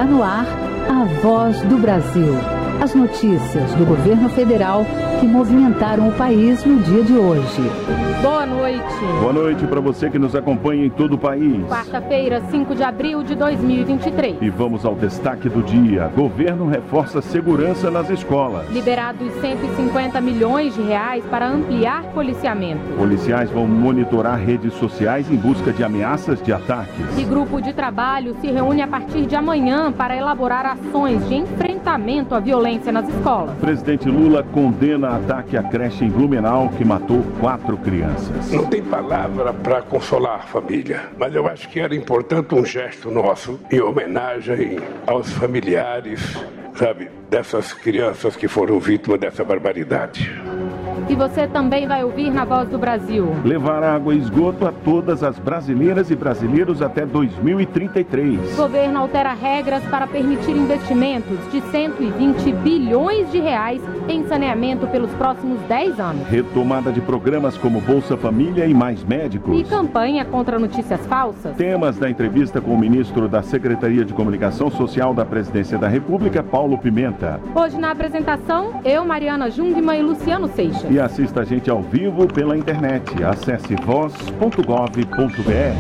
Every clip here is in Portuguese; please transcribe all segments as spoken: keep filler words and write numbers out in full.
no ar a Voz do Brasil. As notícias do governo federal que movimentaram o país no dia de hoje. Boa noite. Boa noite para você que nos acompanha em todo o país. Quarta-feira, cinco de abril de dois mil e vinte e três. E vamos ao destaque do dia. Governo reforça segurança nas escolas. Liberados cento e cinquenta milhões de reais para ampliar policiamento. Policiais vão monitorar redes sociais em busca de ameaças de ataques. E grupo de trabalho se reúne a partir de amanhã para elaborar ações de enfrentamento à violência nas escolas. Presidente Lula condena ataque à creche em Blumenau que matou quatro crianças. Não tem palavra para consolar a família, mas eu acho que era importante um gesto nosso em homenagem aos familiares, sabe, dessas crianças que foram vítimas dessa barbaridade. E você também vai ouvir na Voz do Brasil. Levar água e esgoto a todas as brasileiras e brasileiros até dois mil e trinta e três. O governo altera regras para permitir investimentos de cento e vinte bilhões de reais em saneamento pelos próximos dez anos. Retomada de programas como Bolsa Família e Mais Médicos. E campanha contra notícias falsas. Temas da entrevista com o ministro da Secretaria de Comunicação Social da Presidência da República, Paulo Pimenta. Hoje na apresentação, eu, Mariana Jungmann e Luciano Seixas. E assista a gente ao vivo pela internet. Acesse voz ponto gov ponto br.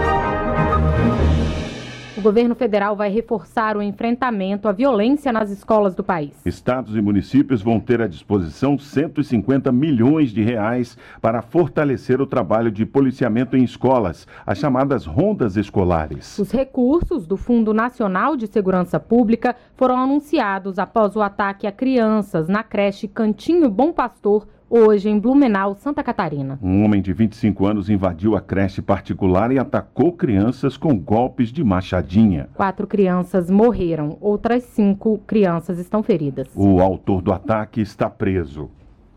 O governo federal vai reforçar o enfrentamento à violência nas escolas do país. Estados e municípios vão ter à disposição cento e cinquenta milhões de reais para fortalecer o trabalho de policiamento em escolas, as chamadas rondas escolares. Os recursos do Fundo Nacional de Segurança Pública foram anunciados após o ataque a crianças na creche Cantinho Bom Pastor, hoje em Blumenau, Santa Catarina. Um homem de vinte e cinco anos invadiu a creche particular e atacou crianças com golpes de machadinha. Quatro crianças morreram, outras cinco crianças estão feridas. O autor do ataque está preso.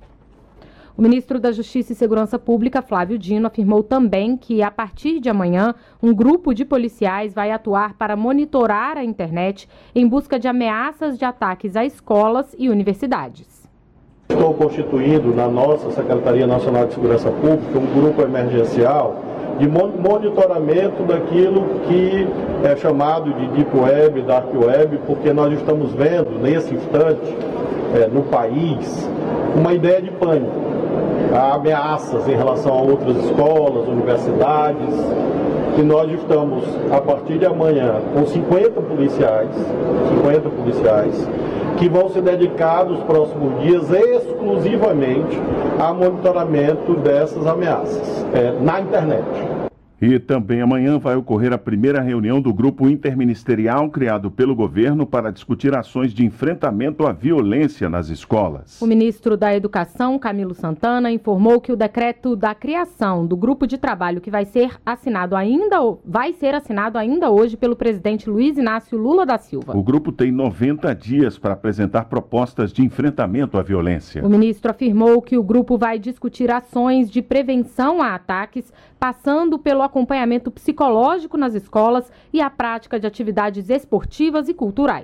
O ministro da Justiça e Segurança Pública, Flávio Dino, afirmou também que, a partir de amanhã, um grupo de policiais vai atuar para monitorar a internet em busca de ameaças de ataques a escolas e universidades. Estou constituindo na nossa Secretaria Nacional de Segurança Pública um grupo emergencial de monitoramento daquilo que é chamado de Deep Web, Dark Web, porque nós estamos vendo nesse instante, é, no país, uma ideia de pânico. Há ameaças em relação a outras escolas, universidades, e nós estamos, a partir de amanhã, com cinquenta policiais, cinquenta policiais, que vão se dedicar nos próximos dias exclusivamente a monitoramento dessas ameaças é, na internet. E também amanhã vai ocorrer a primeira reunião do grupo interministerial criado pelo governo para discutir ações de enfrentamento à violência nas escolas. O ministro da Educação, Camilo Santana, informou que o decreto da criação do grupo de trabalho que vai ser assinado ainda, vai ser assinado ainda hoje pelo presidente Luiz Inácio Lula da Silva. O grupo tem noventa dias para apresentar propostas de enfrentamento à violência. O ministro afirmou que o grupo vai discutir ações de prevenção a ataques, passando pelo acompanhamento psicológico nas escolas e a prática de atividades esportivas e culturais.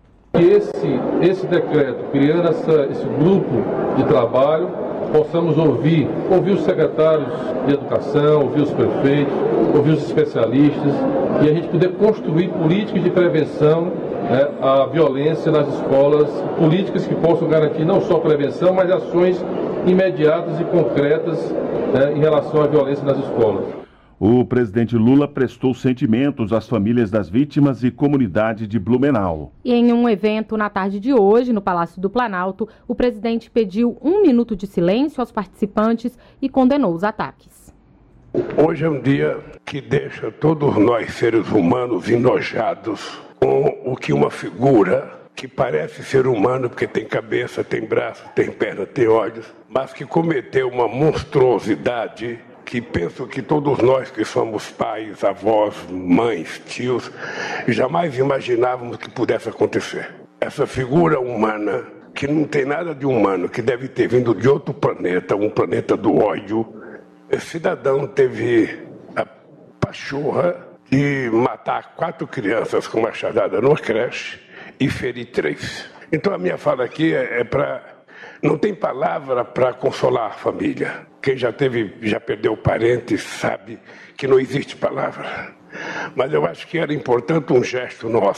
Esse, esse decreto, criando essa, esse grupo de trabalho, possamos ouvir, ouvir os secretários de educação, ouvir os prefeitos, ouvir os especialistas, e a gente poder construir políticas de prevenção, né, à violência nas escolas, políticas que possam garantir não só prevenção, mas ações imediatas e concretas, né, em relação à violência nas escolas. O presidente Lula prestou sentimentos às famílias das vítimas e comunidade de Blumenau. E em um evento na tarde de hoje, no Palácio do Planalto, o presidente pediu um minuto de silêncio aos participantes e condenou os ataques. Hoje é um dia que deixa todos nós, seres humanos, enojados com o que uma figura que parece ser humano, porque tem cabeça, tem braço, tem perna, tem olhos, mas que cometeu uma monstruosidade que penso que todos nós que somos pais, avós, mães, tios, jamais imaginávamos que pudesse acontecer. Essa figura humana, que não tem nada de humano, que deve ter vindo de outro planeta, um planeta do ódio, esse cidadão teve a pachorra de matar quatro crianças com machadada numa creche e ferir três. Então a minha fala aqui é, é para... Não tem palavra para consolar a família. Quem já teve, já perdeu parentes, sabe que não existe palavra. Mas eu acho que era importante um gesto nosso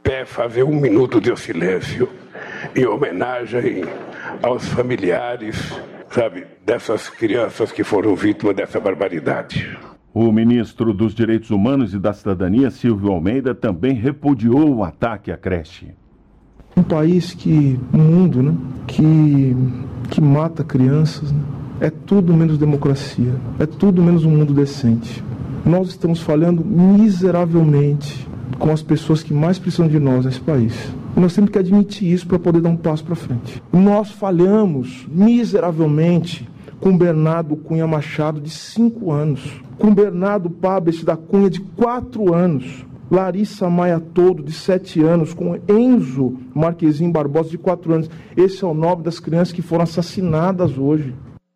pé, fazer um minuto de silêncio em homenagem aos familiares, sabe, dessas crianças que foram vítimas dessa barbaridade. O ministro dos Direitos Humanos e da Cidadania, Silvio Almeida, também repudiou o ataque à creche. Um país que, um mundo, né, que, que mata crianças, né, é tudo menos democracia, é tudo menos um mundo decente. Nós estamos falhando miseravelmente com as pessoas que mais precisam de nós nesse país. E nós temos que admitir isso para poder dar um passo para frente. Nós falhamos miseravelmente com Bernardo Cunha Machado, de cinco anos, com Bernardo Pablet da Cunha, de quatro anos, Larissa Maia Todo, de sete anos, com Enzo Marquezinho Barbosa, de quatro anos. Esse é o nome das crianças que foram assassinadas hoje.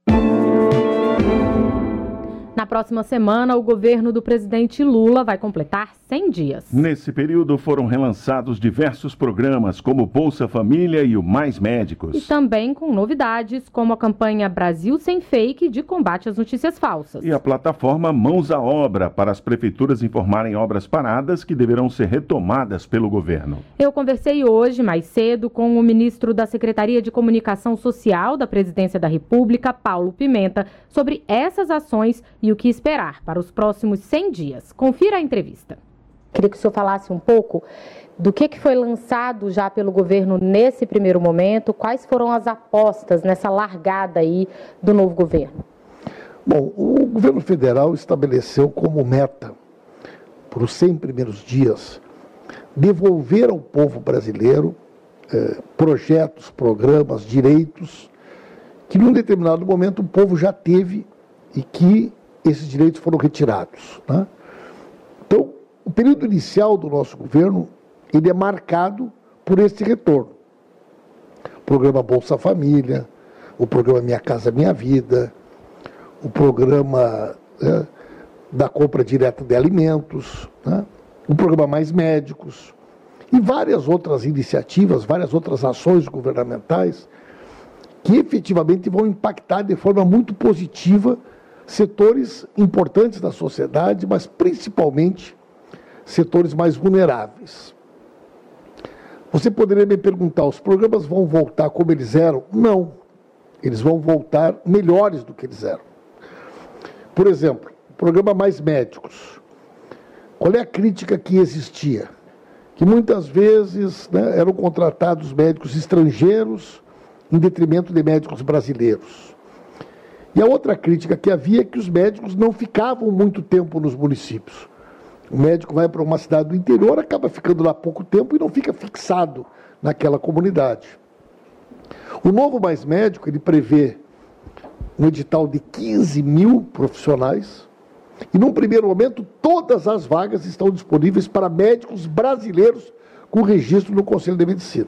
Na próxima semana, o governo do presidente Lula vai completar cem dias. Nesse período foram relançados diversos programas, como Bolsa Família e o Mais Médicos. E também com novidades, como a campanha Brasil Sem Fake de combate às notícias falsas. E a plataforma Mãos à Obra, para as prefeituras informarem obras paradas que deverão ser retomadas pelo governo. Eu conversei hoje, mais cedo, com o ministro da Secretaria de Comunicação Social da Presidência da República, Paulo Pimenta, sobre essas ações e o que esperar para os próximos cem dias. Confira a entrevista. Queria que o senhor falasse um pouco do que, que foi lançado já pelo governo nesse primeiro momento, quais foram as apostas nessa largada aí do novo governo. Bom, o governo federal estabeleceu como meta, para os cem primeiros dias, devolver ao povo brasileiro eh, projetos, programas, direitos, que num determinado momento o povo já teve e que esses direitos foram retirados, né? Então, o período inicial do nosso governo, ele é marcado por esse retorno. O programa Bolsa Família, o programa Minha Casa Minha Vida, o programa né, da compra direta de alimentos, né, o programa Mais Médicos e várias outras iniciativas, várias outras ações governamentais que efetivamente vão impactar de forma muito positiva setores importantes da sociedade, mas principalmente setores mais vulneráveis. Você poderia me perguntar, os programas vão voltar como eles eram? Não, eles vão voltar melhores do que eles eram. Por exemplo, o programa Mais Médicos. Qual é a crítica que existia? Que muitas vezes né, eram contratados médicos estrangeiros em detrimento de médicos brasileiros. E a outra crítica que havia é que os médicos não ficavam muito tempo nos municípios. O médico vai para uma cidade do interior, acaba ficando lá pouco tempo e não fica fixado naquela comunidade. O novo Mais Médico, ele prevê um edital de quinze mil profissionais e, num primeiro momento, todas as vagas estão disponíveis para médicos brasileiros com registro no Conselho de Medicina.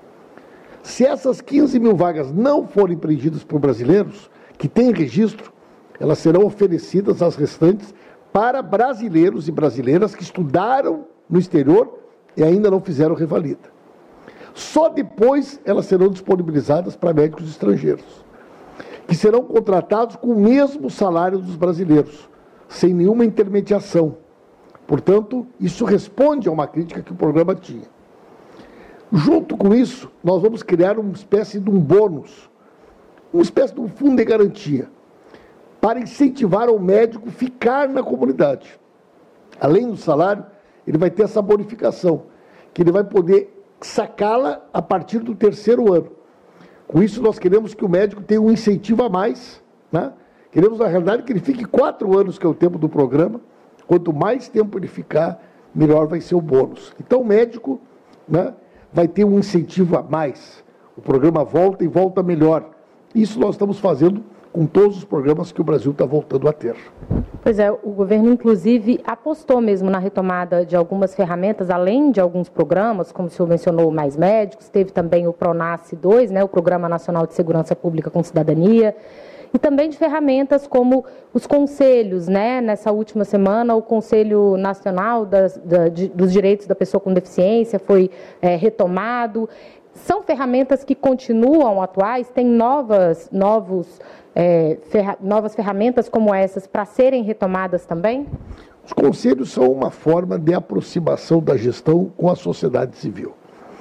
Se essas quinze mil vagas não forem preenchidas por brasileiros que têm registro, elas serão oferecidas às restantes para brasileiros e brasileiras que estudaram no exterior e ainda não fizeram revalida. Só depois elas serão disponibilizadas para médicos estrangeiros, que serão contratados com o mesmo salário dos brasileiros, sem nenhuma intermediação. Portanto, isso responde a uma crítica que o programa tinha. Junto com isso, nós vamos criar uma espécie de um bônus, uma espécie de um fundo de garantia, para incentivar o médico a ficar na comunidade. Além do salário, ele vai ter essa bonificação, que ele vai poder sacá-la a partir do terceiro ano. Com isso, nós queremos que o médico tenha um incentivo a mais, né? Queremos, na realidade, que ele fique quatro anos, que é o tempo do programa. Quanto mais tempo ele ficar, melhor vai ser o bônus. Então, o médico, né, vai ter um incentivo a mais. O programa volta e volta melhor. Isso nós estamos fazendo com todos os programas que o Brasil está voltando a ter. Pois é, o governo, inclusive, apostou mesmo na retomada de algumas ferramentas, além de alguns programas, como o senhor mencionou, o Mais Médicos, teve também o PRONASSE dois, né, o Programa Nacional de Segurança Pública com Cidadania, e também de ferramentas como os conselhos, né? Nessa última semana, o Conselho Nacional das, da, de, dos Direitos da Pessoa com Deficiência foi é, retomado. São ferramentas que continuam atuais, tem novas, novos, é, ferra, novas ferramentas como essas para serem retomadas também? Os conselhos são uma forma de aproximação da gestão com a sociedade civil.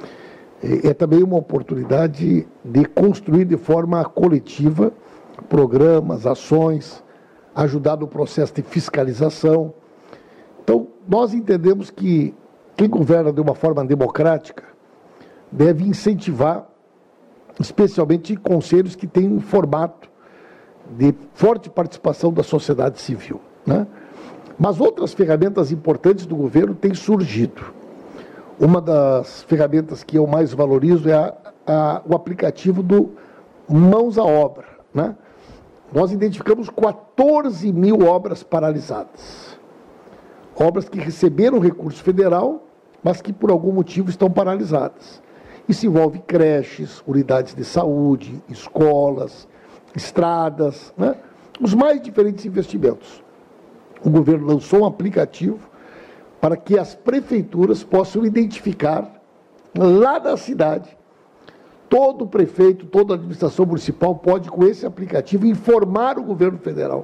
É também uma oportunidade de construir de forma coletiva programas, ações, ajudar no processo de fiscalização. Então, nós entendemos que quem governa de uma forma democrática deve incentivar, especialmente conselhos que têm um formato de forte participação da sociedade civil, né? Mas outras ferramentas importantes do governo têm surgido. Uma das ferramentas que eu mais valorizo é a, a, o aplicativo do Mãos à Obra, né? Nós identificamos quatorze mil obras paralisadas. Obras que receberam recurso federal, mas que por algum motivo estão paralisadas. Isso envolve creches, unidades de saúde, escolas, estradas, né? Os mais diferentes investimentos. O governo lançou um aplicativo para que as prefeituras possam identificar lá na cidade. Todo prefeito, toda administração municipal pode, com esse aplicativo, informar o governo federal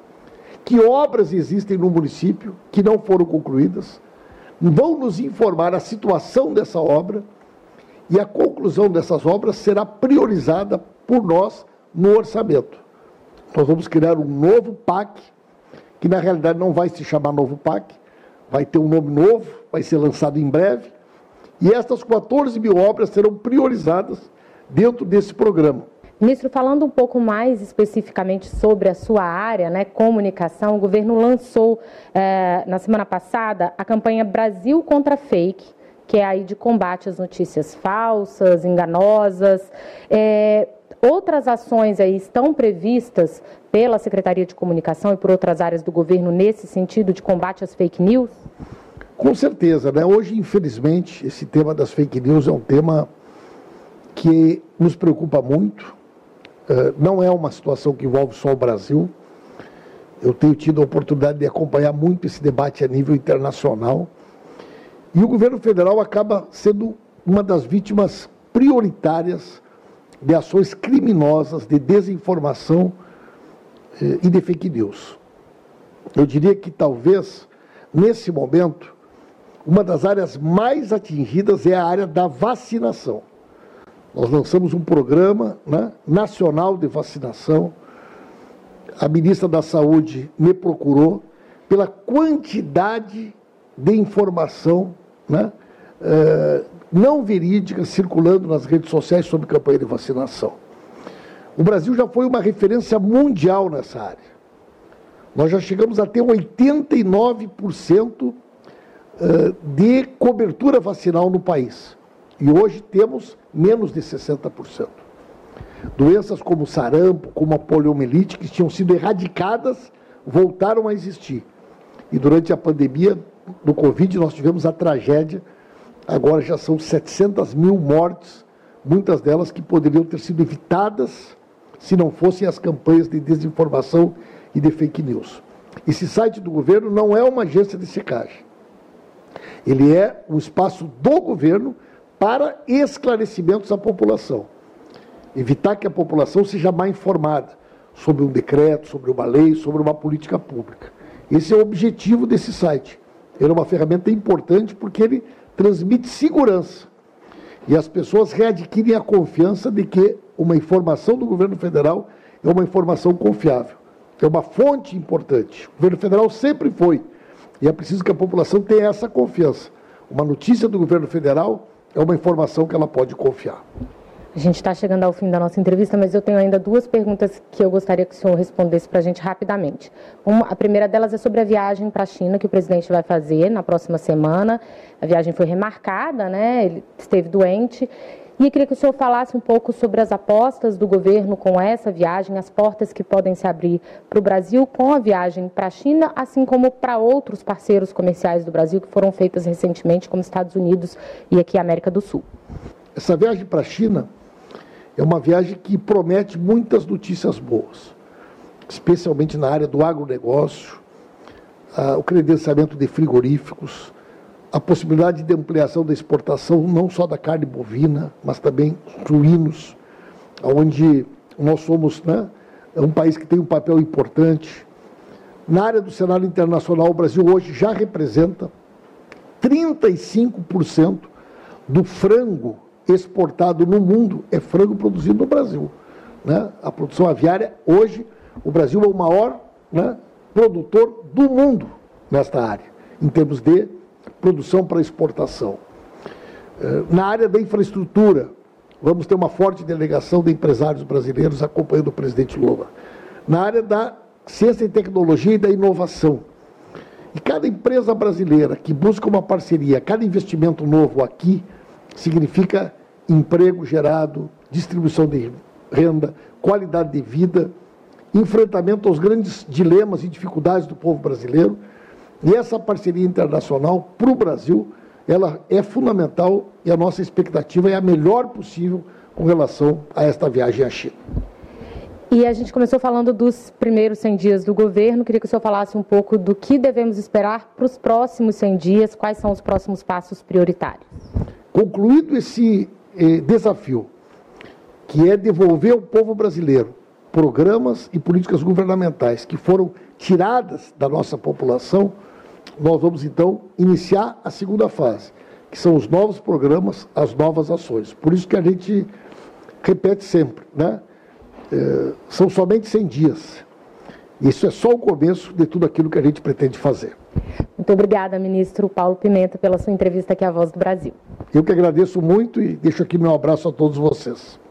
que obras existem no município que não foram concluídas, vão nos informar a situação dessa obra e a conclusão dessas obras será priorizada por nós no orçamento. Nós vamos criar um novo P A C, que na realidade não vai se chamar novo P A C, vai ter um nome novo, vai ser lançado em breve, e estas quatorze mil obras serão priorizadas dentro desse programa. Ministro, falando um pouco mais especificamente sobre a sua área, né, comunicação, o governo lançou eh, na semana passada a campanha Brasil contra Fake, que é aí de combate às notícias falsas, enganosas. É, outras ações aí estão previstas pela Secretaria de Comunicação e por outras áreas do governo nesse sentido de combate às fake news? Com certeza, né? Hoje, infelizmente, esse tema das fake news é um tema que nos preocupa muito. Uh, não é uma situação que envolve só o Brasil. Eu tenho tido a oportunidade de acompanhar muito esse debate a nível internacional. E o governo federal acaba sendo uma das vítimas prioritárias de ações criminosas, de desinformação eh, e de fake news. Eu diria que talvez, nesse momento, uma das áreas mais atingidas é a área da vacinação. Nós lançamos um programa, né, nacional de vacinação. A ministra da Saúde me procurou pela quantidade de informação, né, eh, não verídica circulando nas redes sociais sobre campanha de vacinação. O Brasil já foi uma referência mundial nessa área. Nós já chegamos a ter oitenta e nove por cento de cobertura vacinal no país. E hoje temos menos de sessenta por cento. Doenças como sarampo, como a poliomielite, que tinham sido erradicadas, voltaram a existir. E durante a pandemia do Covid, nós tivemos a tragédia. Agora já são setecentas mil mortes, muitas delas que poderiam ter sido evitadas se não fossem as campanhas de desinformação e de fake news. Esse site do governo não é uma agência de checagem. Ele é um espaço do governo para esclarecimentos à população. Evitar que a população seja mal informada sobre um decreto, sobre uma lei, sobre uma política pública. Esse é o objetivo desse site. Ele é uma ferramenta importante porque ele transmite segurança. E as pessoas readquirem a confiança de que uma informação do governo federal é uma informação confiável. É uma fonte importante. O governo federal sempre foi. E é preciso que a população tenha essa confiança. Uma notícia do governo federal é uma informação que ela pode confiar. A gente está chegando ao fim da nossa entrevista, mas eu tenho ainda duas perguntas que eu gostaria que o senhor respondesse para a gente rapidamente. Uma, a primeira delas é sobre a viagem para a China que o presidente vai fazer na próxima semana. A viagem foi remarcada, né? Ele esteve doente. E eu queria que o senhor falasse um pouco sobre as apostas do governo com essa viagem, as portas que podem se abrir para o Brasil com a viagem para a China, assim como para outros parceiros comerciais do Brasil que foram feitas recentemente, como Estados Unidos e aqui a América do Sul. Essa viagem para a China é uma viagem que promete muitas notícias boas, especialmente na área do agronegócio, ah, o credenciamento de frigoríficos, a possibilidade de ampliação da exportação, não só da carne bovina, mas também suínos, onde nós somos, né, um país que tem um papel importante. Na área do cenário internacional, o Brasil hoje já representa trinta e cinco por cento do frango exportado no mundo, é frango produzido no Brasil. Né? A produção aviária, hoje, o Brasil é o maior, né, produtor do mundo nesta área, em termos de produção para exportação. Na área da infraestrutura, vamos ter uma forte delegação de empresários brasileiros acompanhando o presidente Lula. Na área da ciência e tecnologia e da inovação. E cada empresa brasileira que busca uma parceria, cada investimento novo aqui, significa emprego gerado, distribuição de renda, qualidade de vida, enfrentamento aos grandes dilemas e dificuldades do povo brasileiro. E essa parceria internacional para o Brasil, ela é fundamental e a nossa expectativa é a melhor possível com relação a esta viagem à China. E a gente começou falando dos primeiros cem dias do governo. Queria que o senhor falasse um pouco do que devemos esperar para os próximos cem dias, quais são os próximos passos prioritários. Concluído esse eh, desafio, que é devolver ao povo brasileiro programas e políticas governamentais que foram tiradas da nossa população, nós vamos então iniciar a segunda fase, que são os novos programas, as novas ações. Por isso que a gente repete sempre, né? É, são somente cem dias. Isso é só o começo de tudo aquilo que a gente pretende fazer. Muito obrigada, ministro Paulo Pimenta, pela sua entrevista aqui à Voz do Brasil. Eu que agradeço muito e deixo aqui meu abraço a todos vocês.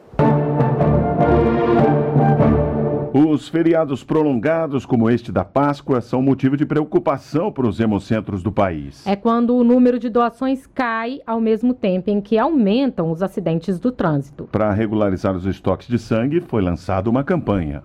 Os feriados prolongados, como este da Páscoa, são motivo de preocupação para os hemocentros do país. É quando o número de doações cai ao mesmo tempo em que aumentam os acidentes do trânsito. Para regularizar os estoques de sangue, foi lançada uma campanha.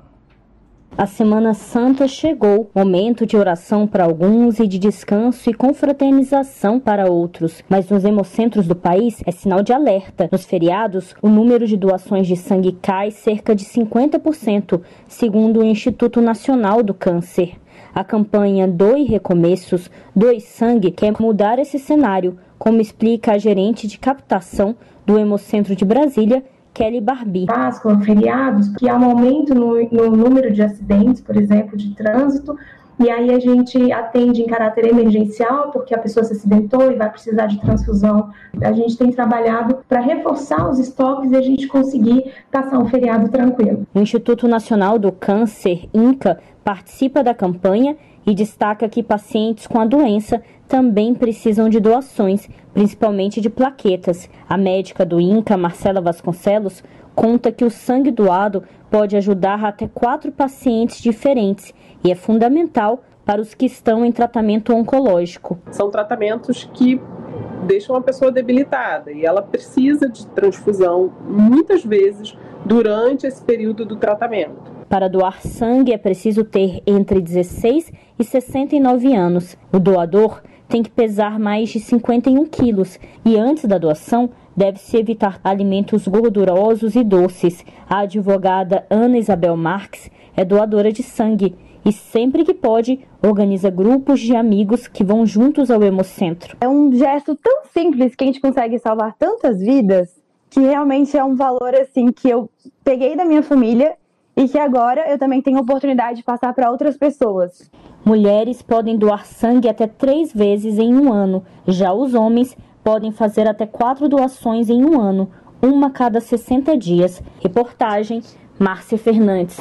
A Semana Santa chegou, momento de oração para alguns e de descanso e confraternização para outros. Mas nos hemocentros do país é sinal de alerta. Nos feriados, o número de doações de sangue cai cerca de cinquenta por cento, segundo o Instituto Nacional do Câncer. A campanha Doe Recomeços, Doe Sangue quer mudar esse cenário, como explica a gerente de captação do Hemocentro de Brasília, Kelly Barbie. Páscoa, feriados, que há um aumento no, no número de acidentes, por exemplo, de trânsito, e aí a gente atende em caráter emergencial, porque a pessoa se acidentou e vai precisar de transfusão. A gente tem trabalhado para reforçar os estoques e a gente conseguir passar um feriado tranquilo. O Instituto Nacional do Câncer, INCA, participa da campanha e destaca que pacientes com a doença também precisam de doações, principalmente de plaquetas. A médica do INCA, Marcela Vasconcelos, conta que o sangue doado pode ajudar até quatro pacientes diferentes e é fundamental para os que estão em tratamento oncológico. São tratamentos que deixam a pessoa debilitada e ela precisa de transfusão muitas vezes durante esse período do tratamento. Para doar sangue é preciso ter entre dezesseis e sessenta e nove anos. O doador tem que pesar mais de cinquenta e um quilos e antes da doação deve-se evitar alimentos gordurosos e doces. A advogada Ana Isabel Marques é doadora de sangue e sempre que pode organiza grupos de amigos que vão juntos ao Hemocentro. É um gesto tão simples que a gente consegue salvar tantas vidas que realmente é um valor assim que eu peguei da minha família e que agora eu também tenho a oportunidade de passar para outras pessoas. Mulheres podem doar sangue até três vezes em um ano. Já os homens podem fazer até quatro doações em um ano, uma a cada sessenta dias. Reportagem, Márcia Fernandes.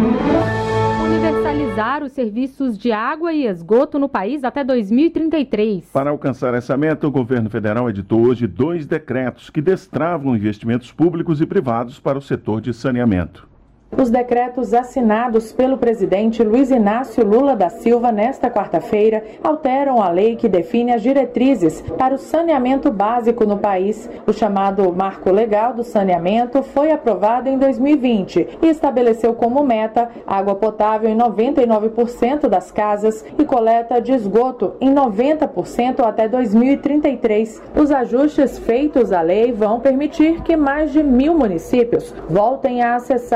Universalizar os serviços de água e esgoto no país até dois mil e trinta e três. Para alcançar essa meta, o governo federal editou hoje dois decretos que destravam investimentos públicos e privados para o setor de saneamento. Os decretos assinados pelo presidente Luiz Inácio Lula da Silva nesta quarta-feira alteram a lei que define as diretrizes para o saneamento básico no país. O chamado Marco Legal do Saneamento foi aprovado em dois mil e vinte e estabeleceu como meta água potável em noventa e nove por cento das casas e coleta de esgoto em noventa por cento até dois mil e trinta e três. Os ajustes feitos à lei vão permitir que mais de mil municípios voltem a acessar recursos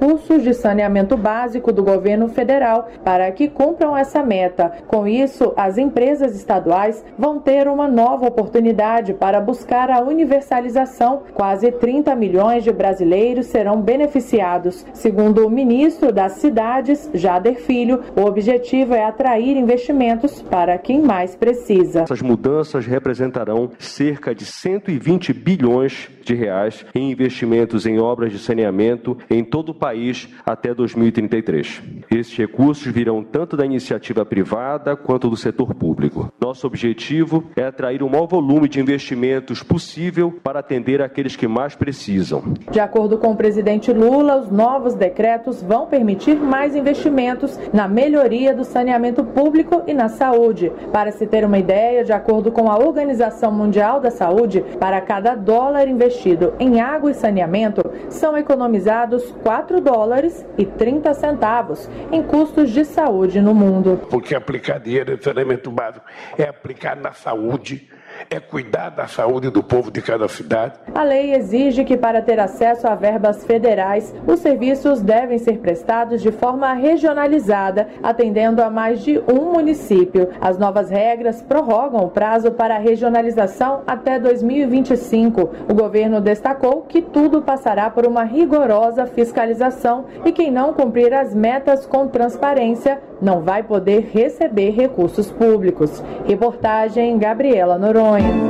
recursos de saneamento básico do governo federal para que cumpram essa meta. Com isso, as empresas estaduais vão ter uma nova oportunidade para buscar a universalização. Quase trinta milhões de brasileiros serão beneficiados. Segundo o ministro das Cidades, Jader Filho, o objetivo é atrair investimentos para quem mais precisa. Essas mudanças representarão cerca de cento e vinte bilhões de reais em investimentos em obras de saneamento em todo o país até dois mil e trinta e três. Esses recursos virão tanto da iniciativa privada quanto do setor público. Nosso objetivo é atrair o maior volume de investimentos possível para atender aqueles que mais precisam. De acordo com o presidente Lula, os novos decretos vão permitir mais investimentos na melhoria do saneamento público e na saúde. Para se ter uma ideia, de acordo com a Organização Mundial da Saúde, para cada dólar investido em água e saneamento, são economizados quatro dólares e trinta centavos em custos de saúde no mundo. Porque aplicar dinheiro em saneamento básico é aplicar na saúde, é cuidar da saúde do povo de cada cidade. A lei exige que, para ter acesso a verbas federais, os serviços devem ser prestados de forma regionalizada, atendendo a mais de um município. As novas regras prorrogam o prazo para a regionalização até dois mil e vinte e cinco. O governo destacou que tudo passará por uma rigorosa fiscalização e quem não cumprir as metas com transparência não vai poder receber recursos públicos. Reportagem Gabriela Noronha.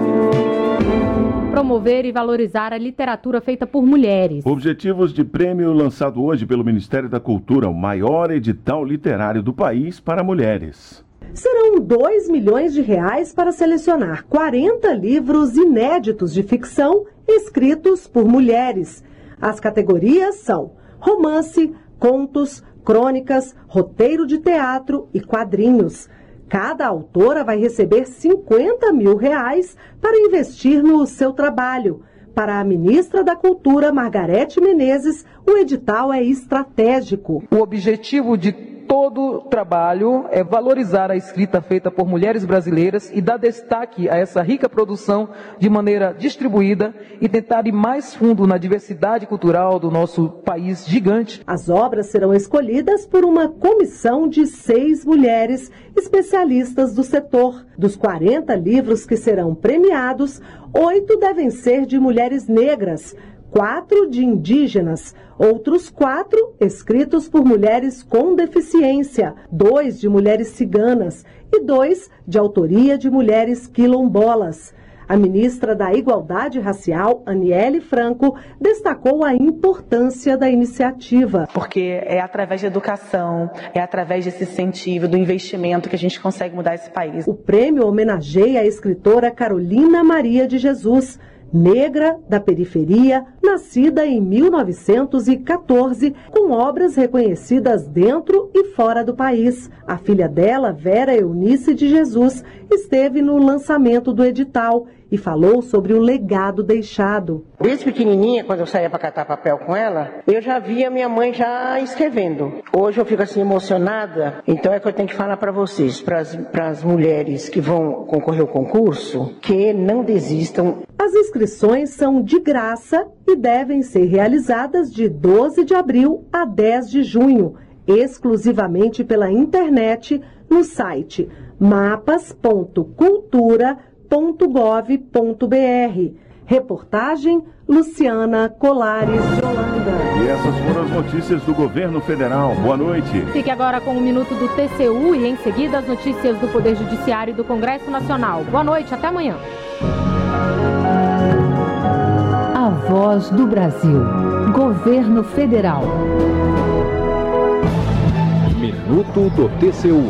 Promover e valorizar a literatura feita por mulheres. Objetivos de prêmio lançado hoje pelo Ministério da Cultura, o maior edital literário do país para mulheres. Serão dois milhões de reais para selecionar quarenta livros inéditos de ficção escritos por mulheres. As categorias são romance, contos, crônicas, roteiro de teatro e quadrinhos. Cada autora vai receber cinquenta mil reais para investir no seu trabalho. Para a ministra da Cultura, Margarete Menezes, o edital é estratégico. O objetivo de todo trabalho é valorizar a escrita feita por mulheres brasileiras e dar destaque a essa rica produção de maneira distribuída e tentar ir mais fundo na diversidade cultural do nosso país gigante. As obras serão escolhidas por uma comissão de seis mulheres especialistas do setor. Dos quarenta livros que serão premiados, oito devem ser de mulheres negras, quatro de indígenas, outros quatro escritos por mulheres com deficiência, dois de mulheres ciganas e dois de autoria de mulheres quilombolas. A ministra da Igualdade Racial, Aniele Franco, destacou a importância da iniciativa. Porque é através da educação, é através desse incentivo, do investimento que a gente consegue mudar esse país. O prêmio homenageia a escritora Carolina Maria de Jesus, negra da periferia, nascida em mil novecentos e quatorze, com obras reconhecidas dentro e fora do país. A filha dela, Vera Eunice de Jesus, esteve no lançamento do edital e falou sobre o legado deixado. Desde pequenininha, quando eu saía para catar papel com ela, eu já via minha mãe já escrevendo. Hoje eu fico assim emocionada, então é que eu tenho que falar para vocês, para as mulheres que vão concorrer ao concurso, que não desistam. As inscrições são de graça e devem ser realizadas de doze de abril a dez de junho, exclusivamente pela internet no site mapas ponto cultura ponto gov ponto br. Reportagem Luciana Colares de Holanda. E essas foram as notícias do governo federal. Boa noite. Fique agora com o minuto do T C U e em seguida as notícias do Poder Judiciário e do Congresso Nacional. Boa noite, até amanhã. A Voz do Brasil. Governo Federal. Minuto do T C U.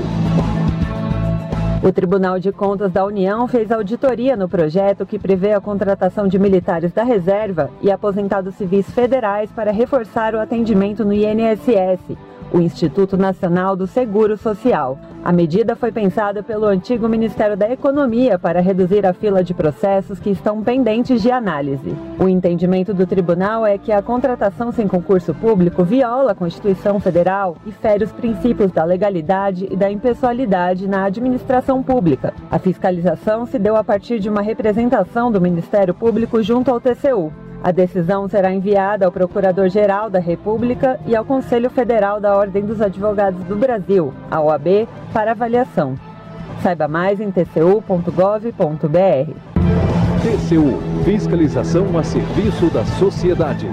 O Tribunal de Contas da União fez auditoria no projeto que prevê a contratação de militares da reserva e aposentados civis federais para reforçar o atendimento no I N S S, o Instituto Nacional do Seguro Social. A medida foi pensada pelo antigo Ministério da Economia para reduzir a fila de processos que estão pendentes de análise. O entendimento do tribunal é que a contratação sem concurso público viola a Constituição Federal e fere os princípios da legalidade e da impessoalidade na administração pública. A fiscalização se deu a partir de uma representação do Ministério Público junto ao T C U. A decisão será enviada ao Procurador-Geral da República e ao Conselho Federal da Ordem dos Advogados do Brasil, a O A B, para avaliação. Saiba mais em t c u ponto gov ponto b r. T C U, fiscalização a serviço da sociedade.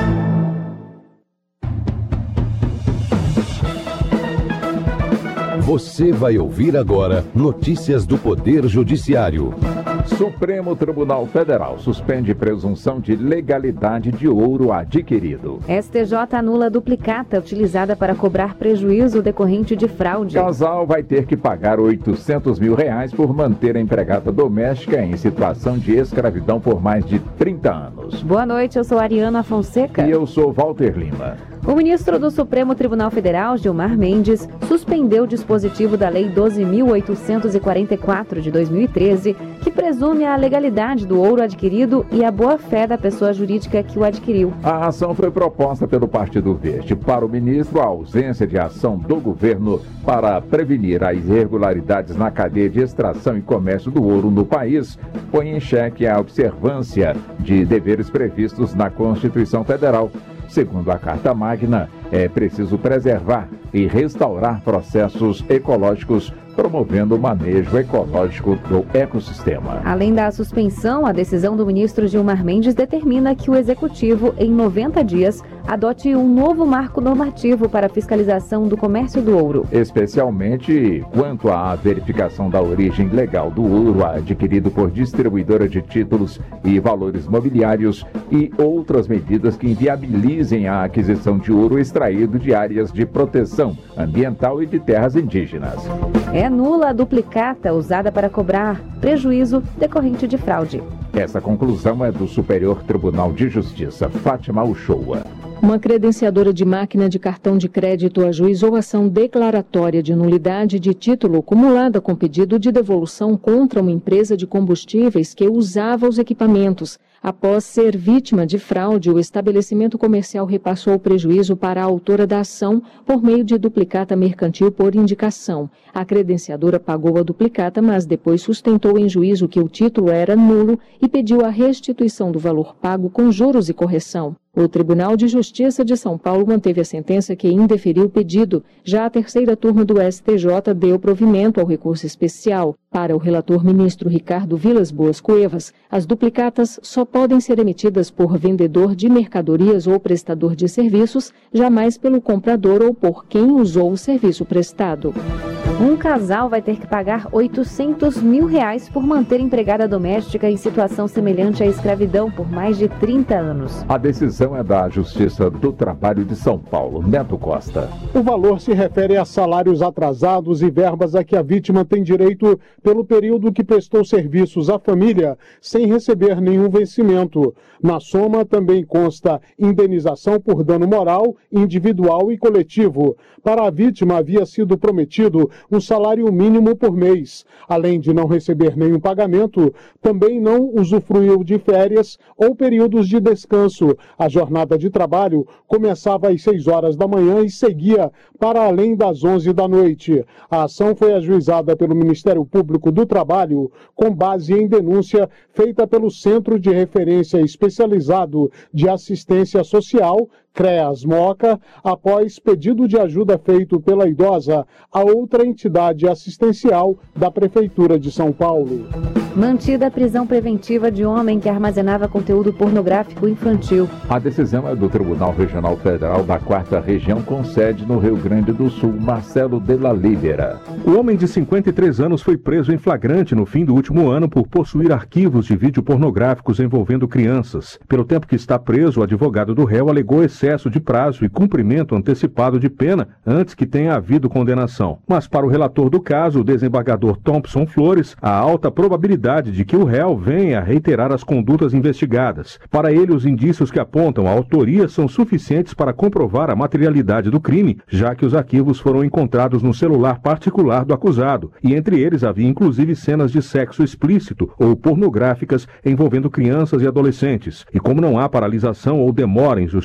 Você vai ouvir agora notícias do Poder Judiciário. Supremo Tribunal Federal suspende presunção de legalidade de ouro adquirido. S T J anula duplicata utilizada para cobrar prejuízo decorrente de fraude. Casal vai ter que pagar oitocentos mil reais por manter a empregada doméstica em situação de escravidão por mais de trinta anos. Boa noite, eu sou Ariana Fonseca. E eu sou Walter Lima. O ministro do Supremo Tribunal Federal, Gilmar Mendes, suspendeu o dispositivo da Lei doze mil oitocentos e quarenta e quatro de dois mil e treze, que presume a legalidade do ouro adquirido e a boa-fé da pessoa jurídica que o adquiriu. A ação foi proposta pelo Partido Verde. Para o ministro, a ausência de ação do governo para prevenir as irregularidades na cadeia de extração e comércio do ouro no país põe em xeque a observância de deveres previstos na Constituição Federal. Segundo a Carta Magna, é preciso preservar e restaurar processos ecológicos, promovendo o manejo ecológico do ecossistema. Além da suspensão, a decisão do ministro Gilmar Mendes determina que o Executivo, em noventa dias, adote um novo marco normativo para a fiscalização do comércio do ouro. Especialmente quanto à verificação da origem legal do ouro adquirido por distribuidora de títulos e valores mobiliários e outras medidas que inviabilizem a aquisição de ouro extraído de áreas de proteção ambiental e de terras indígenas. É nula a duplicata usada para cobrar prejuízo decorrente de fraude. Essa conclusão é do Superior Tribunal de Justiça, Fátima Uchoa. Uma credenciadora de máquina de cartão de crédito ajuizou ação declaratória de nulidade de título acumulada com pedido de devolução contra uma empresa de combustíveis que usava os equipamentos. Após ser vítima de fraude, o estabelecimento comercial repassou o prejuízo para a autora da ação por meio de duplicata mercantil por indicação. A credenciadora pagou a duplicata, mas depois sustentou em juízo que o título era nulo e pediu a restituição do valor pago com juros e correção. O Tribunal de Justiça de São Paulo manteve a sentença que indeferiu o pedido. Já a terceira turma do S T J deu provimento ao recurso especial. Para o relator ministro Ricardo Vilas Boas Cuevas, as duplicatas só podem ser emitidas por vendedor de mercadorias ou prestador de serviços, jamais pelo comprador ou por quem usou o serviço prestado. Um casal vai ter que pagar oitocentos mil reais por manter empregada doméstica em situação semelhante à escravidão por mais de trinta anos. A decisão é da Justiça do Trabalho de São Paulo. Neto Costa. O valor se refere a salários atrasados e verbas a que a vítima tem direito pelo período que prestou serviços à família sem receber nenhum vencimento. Na soma também consta indenização por dano moral, individual e coletivo. Para a vítima havia sido prometido um salário mínimo por mês. Além de não receber nenhum pagamento, também não usufruiu de férias ou períodos de descanso. A jornada de trabalho começava às seis horas da manhã e seguia para além das onze da noite. A ação foi ajuizada pelo Ministério Público do Trabalho com base em denúncia feita pelo Centro de Referência Especializado de Assistência Social, CREAS-MOCA, após pedido de ajuda feito pela idosa a outra entidade assistencial da Prefeitura de São Paulo. Mantida a prisão preventiva de homem que armazenava conteúdo pornográfico infantil. A decisão é do Tribunal Regional Federal da quarta Região, com sede no Rio Grande do Sul, Marcelo de la Libera. O homem de cinquenta e três anos foi preso em flagrante no fim do último ano por possuir arquivos de vídeo pornográficos envolvendo crianças. Pelo tempo que está preso, o advogado do réu alegou excesso de prazo e cumprimento antecipado de pena antes que tenha havido condenação. Mas para o relator do caso, o desembargador Thompson Flores, há alta probabilidade de que o réu venha a reiterar as condutas investigadas. Para ele, os indícios que apontam a autoria são suficientes para comprovar a materialidade do crime, já que os arquivos foram encontrados no celular particular do acusado, e entre eles havia inclusive cenas de sexo explícito ou pornográficas envolvendo crianças e adolescentes. E como não há paralisação ou demora injustificada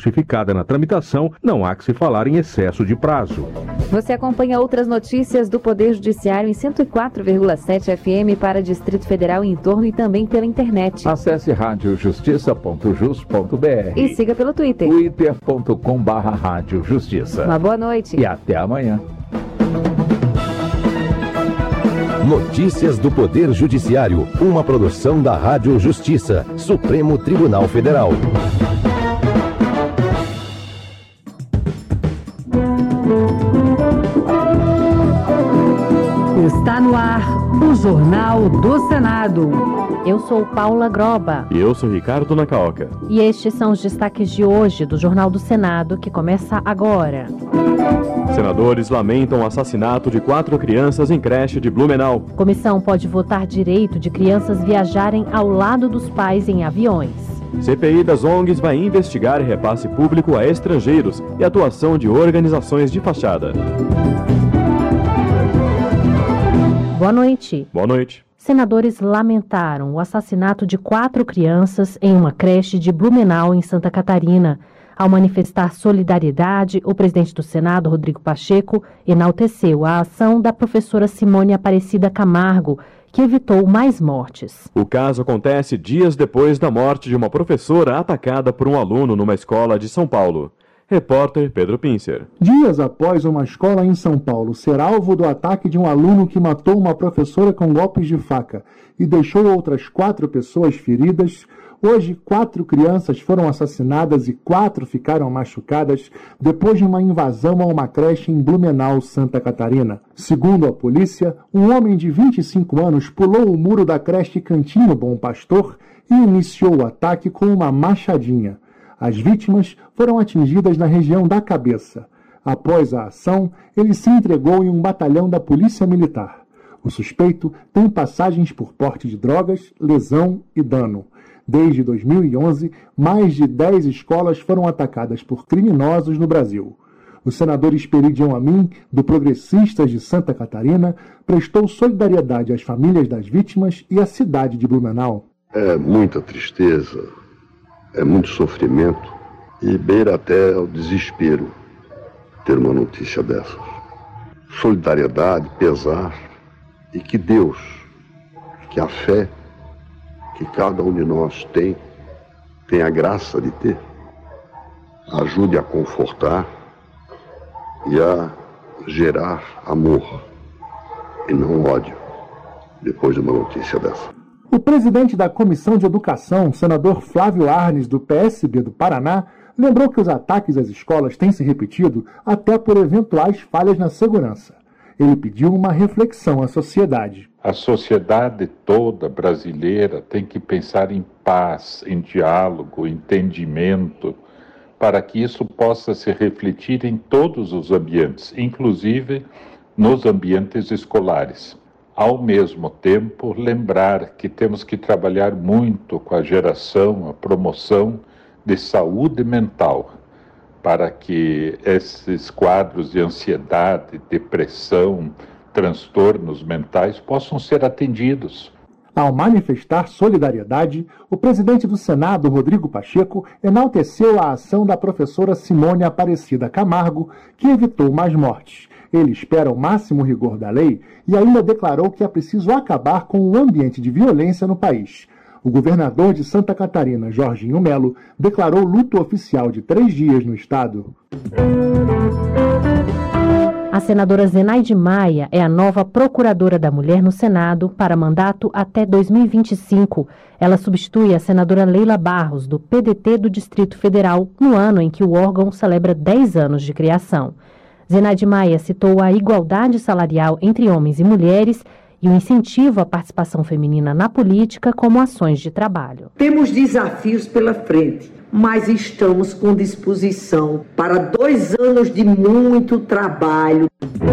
demorada na tramitação, não há que se falar em excesso de prazo. Você acompanha outras notícias do Poder Judiciário em cento e quatro vírgula sete F M para Distrito Federal e entorno e também pela internet. Acesse rádio justiça ponto jus ponto br e siga pelo Twitter. twitter ponto com barra rádio justiça. Uma boa noite. E até amanhã. Notícias do Poder Judiciário, uma produção da Rádio Justiça, Supremo Tribunal Federal. Está no ar o Jornal do Senado. Eu sou Paula Groba. E eu sou Ricardo Nacaoca. E estes são os destaques de hoje do Jornal do Senado, que começa agora. Senadores lamentam o assassinato de quatro crianças em creche de Blumenau. Comissão pode votar direito de crianças viajarem ao lado dos pais em aviões. C P I das O N Gs vai investigar repasse público a estrangeiros e atuação de organizações de fachada. Boa noite. Boa noite. Senadores lamentaram o assassinato de quatro crianças em uma creche de Blumenau, em Santa Catarina. Ao manifestar solidariedade, o presidente do Senado, Rodrigo Pacheco, enalteceu a ação da professora Simone Aparecida Camargo, que evitou mais mortes. O caso acontece dias depois da morte de uma professora atacada por um aluno numa escola de São Paulo. Repórter Pedro Pincer. Dias após uma escola em São Paulo ser alvo do ataque de um aluno que matou uma professora com golpes de faca e deixou outras quatro pessoas feridas, hoje quatro crianças foram assassinadas e quatro ficaram machucadas depois de uma invasão a uma creche em Blumenau, Santa Catarina. Segundo a polícia, um homem de vinte e cinco anos pulou o muro da creche Cantinho Bom Pastor e iniciou o ataque com uma machadinha. As vítimas foram atingidas na região da cabeça. Após a ação, ele se entregou em um batalhão da Polícia Militar. O suspeito tem passagens por porte de drogas, lesão e dano. Desde dois mil e onze, mais de dez escolas foram atacadas por criminosos no Brasil. O senador Esperidião Amin, do Progressistas de Santa Catarina, prestou solidariedade às famílias das vítimas e à cidade de Blumenau. É muita tristeza, é muito sofrimento e beira até ao desespero ter uma notícia dessas. Solidariedade, pesar e que Deus, que a fé que cada um de nós tem, tem a graça de ter, ajude a confortar e a gerar amor e não ódio depois de uma notícia dessa. O presidente da Comissão de Educação, senador Flávio Arnes, do P S B do Paraná, lembrou que os ataques às escolas têm se repetido até por eventuais falhas na segurança. Ele pediu uma reflexão à sociedade. A sociedade toda brasileira tem que pensar em paz, em diálogo, entendimento, para que isso possa se refletir em todos os ambientes, inclusive nos ambientes escolares. Ao mesmo tempo, lembrar que temos que trabalhar muito com a geração, a promoção de saúde mental, para que esses quadros de ansiedade, depressão, transtornos mentais possam ser atendidos. Ao manifestar solidariedade, o presidente do Senado, Rodrigo Pacheco, enalteceu a ação da professora Simone Aparecida Camargo, que evitou mais mortes. Ele espera o máximo rigor da lei e ainda declarou que é preciso acabar com o ambiente de violência no país. O governador de Santa Catarina, Jorginho Melo, declarou luto oficial de três dias no estado. A senadora Zenaide Maia é a nova procuradora da mulher no Senado para mandato até dois mil e vinte e cinco. Ela substitui a senadora Leila Barros, do P D T do Distrito Federal, no ano em que o órgão celebra dez anos de criação. Zenaide Maia citou a igualdade salarial entre homens e mulheres e o incentivo à participação feminina na política como ações de trabalho. Temos desafios pela frente, mas estamos com disposição para dois anos de muito trabalho.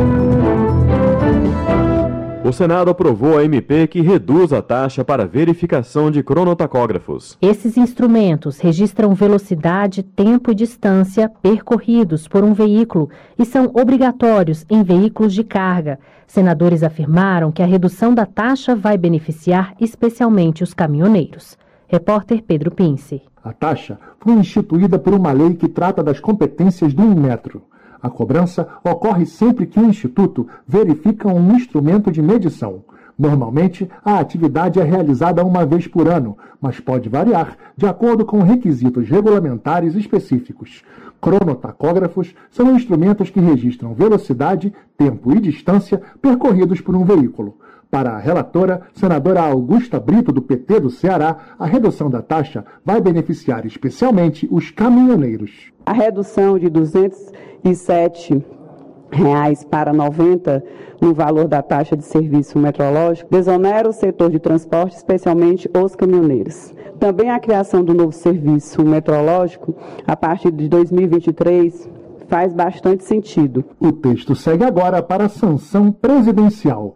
O Senado aprovou a M P que reduz a taxa para verificação de cronotacógrafos. Esses instrumentos registram velocidade, tempo e distância percorridos por um veículo e são obrigatórios em veículos de carga. Senadores afirmaram que a redução da taxa vai beneficiar especialmente os caminhoneiros. Repórter Pedro Pince. A taxa foi instituída por uma lei que trata das competências do Inmetro. A cobrança ocorre sempre que o Instituto verifica um instrumento de medição. Normalmente, a atividade é realizada uma vez por ano, mas pode variar de acordo com requisitos regulamentares específicos. Cronotacógrafos são instrumentos que registram velocidade, tempo e distância percorridos por um veículo. Para a relatora, senadora Augusta Brito, do P T do Ceará, a redução da taxa vai beneficiar especialmente os caminhoneiros. A redução de duzentos e sete reais para noventa no valor da taxa de serviço metrológico desonera o setor de transporte, especialmente os caminhoneiros. Também a criação do novo serviço metrológico, a partir de dois mil e vinte e três, faz bastante sentido. O texto segue agora para a sanção presidencial.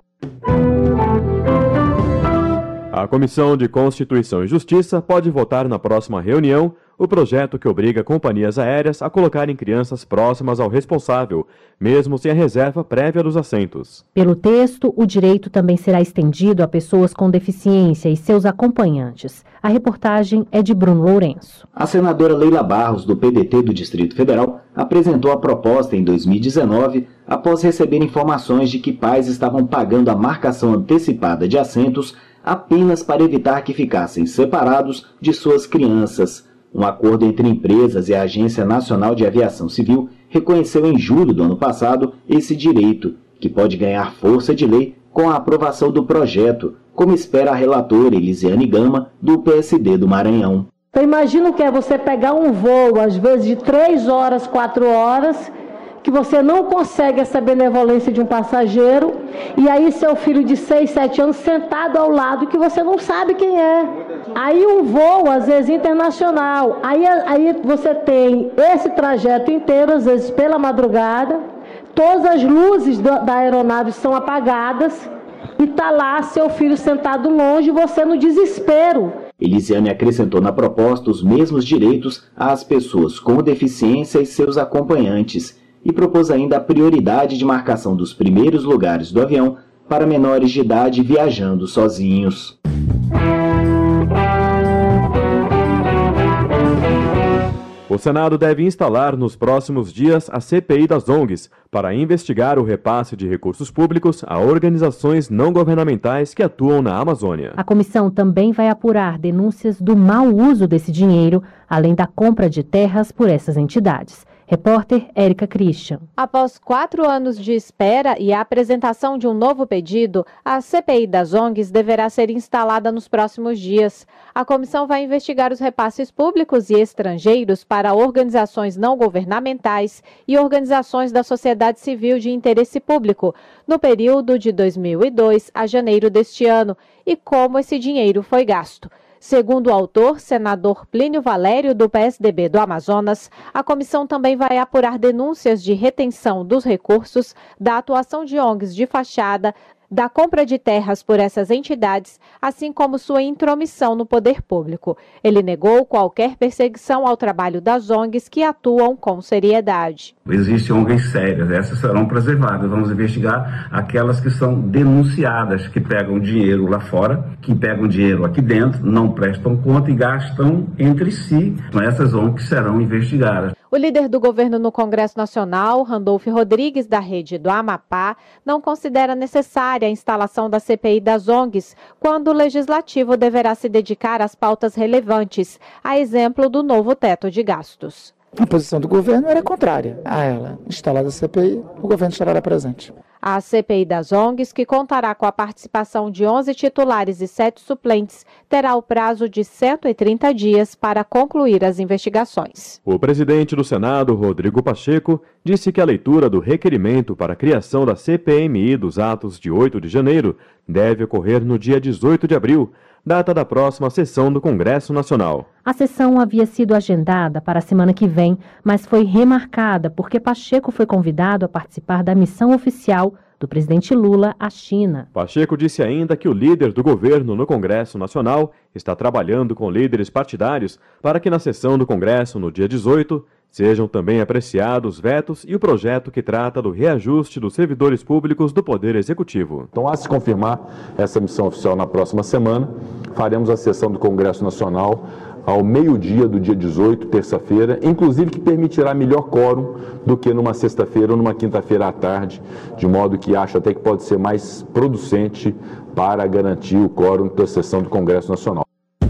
A Comissão de Constituição e Justiça pode votar na próxima reunião o projeto que obriga companhias aéreas a colocarem crianças próximas ao responsável, mesmo sem a reserva prévia dos assentos. Pelo texto, o direito também será estendido a pessoas com deficiência e seus acompanhantes. A reportagem é de Bruno Lourenço. A senadora Leila Barros, do P D T do Distrito Federal, apresentou a proposta em dois mil e dezenove após receber informações de que pais estavam pagando a marcação antecipada de assentos apenas para evitar que ficassem separados de suas crianças. Um acordo entre empresas e a Agência Nacional de Aviação Civil reconheceu em julho do ano passado esse direito, que pode ganhar força de lei com a aprovação do projeto, como espera a relatora Elisiane Gama, do P S D do Maranhão. Então imagina o que é você pegar um voo, às vezes de três horas, quatro horas, que você não consegue essa benevolência de um passageiro, e aí seu filho de seis, sete anos sentado ao lado que você não sabe quem é. Aí um voo, às vezes internacional, aí, aí você tem esse trajeto inteiro, às vezes pela madrugada, todas as luzes da, da aeronave são apagadas, e está lá seu filho sentado longe, você no desespero. Elisiane acrescentou na proposta os mesmos direitos às pessoas com deficiência e seus acompanhantes, e propôs ainda a prioridade de marcação dos primeiros lugares do avião para menores de idade viajando sozinhos. O Senado deve instalar nos próximos dias a C P I das O N Gs para investigar o repasse de recursos públicos a organizações não governamentais que atuam na Amazônia. A comissão também vai apurar denúncias do mau uso desse dinheiro, além da compra de terras por essas entidades. Repórter Érica Christian. Após quatro anos de espera e a apresentação de um novo pedido, a C P I das O N Gs deverá ser instalada nos próximos dias. A comissão vai investigar os repasses públicos e estrangeiros para organizações não governamentais e organizações da sociedade civil de interesse público, no período de dois mil e dois a janeiro deste ano, e como esse dinheiro foi gasto. Segundo o autor, senador Plínio Valério, do P S D B do Amazonas, a comissão também vai apurar denúncias de retenção dos recursos, da atuação de O N Gs de fachada, da compra de terras por essas entidades, assim como sua intromissão no poder público. Ele negou qualquer perseguição ao trabalho das O N Gs que atuam com seriedade. Existem O N Gs sérias, essas serão preservadas. Vamos investigar aquelas que são denunciadas, que pegam dinheiro lá fora, que pegam dinheiro aqui dentro, não prestam conta e gastam entre si. Essas O N Gs serão investigadas. O líder do governo no Congresso Nacional, Randolfo Rodrigues, da Rede do Amapá, não considera necessária a instalação da C P I das O N Gs, quando o Legislativo deverá se dedicar às pautas relevantes, a exemplo do novo teto de gastos. A posição do governo era contrária a ela. Instalada a C P I, o governo estará presente. A C P I das O N Gs, que contará com a participação de onze titulares e sete suplentes, terá o prazo de cento e trinta dias para concluir as investigações. O presidente do Senado, Rodrigo Pacheco, disse que a leitura do requerimento para a criação da C P M I dos atos de oito de janeiro deve ocorrer no dia dezoito de abril, data da próxima sessão do Congresso Nacional. A sessão havia sido agendada para a semana que vem, mas foi remarcada porque Pacheco foi convidado a participar da missão oficial do presidente Lula à China. Pacheco disse ainda que o líder do governo no Congresso Nacional está trabalhando com líderes partidários para que na sessão do Congresso, no dia dezoito, sejam também apreciados vetos e o projeto que trata do reajuste dos servidores públicos do Poder Executivo. Então, a se confirmar essa missão oficial na próxima semana, faremos a sessão do Congresso Nacional ao meio-dia do dia dezoito, terça-feira, inclusive que permitirá melhor quórum do que numa sexta-feira ou numa quinta-feira à tarde, de modo que acho até que pode ser mais producente para garantir o quórum da sessão do Congresso Nacional.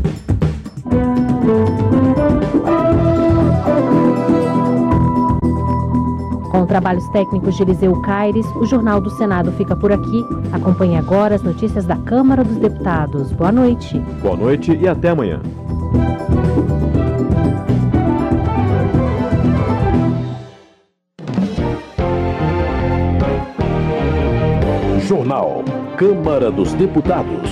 Com trabalhos técnicos de Eliseu Caires, o Jornal do Senado fica por aqui. Acompanhe agora as notícias da Câmara dos Deputados. Boa noite. Boa noite e até amanhã. Jornal Câmara dos Deputados.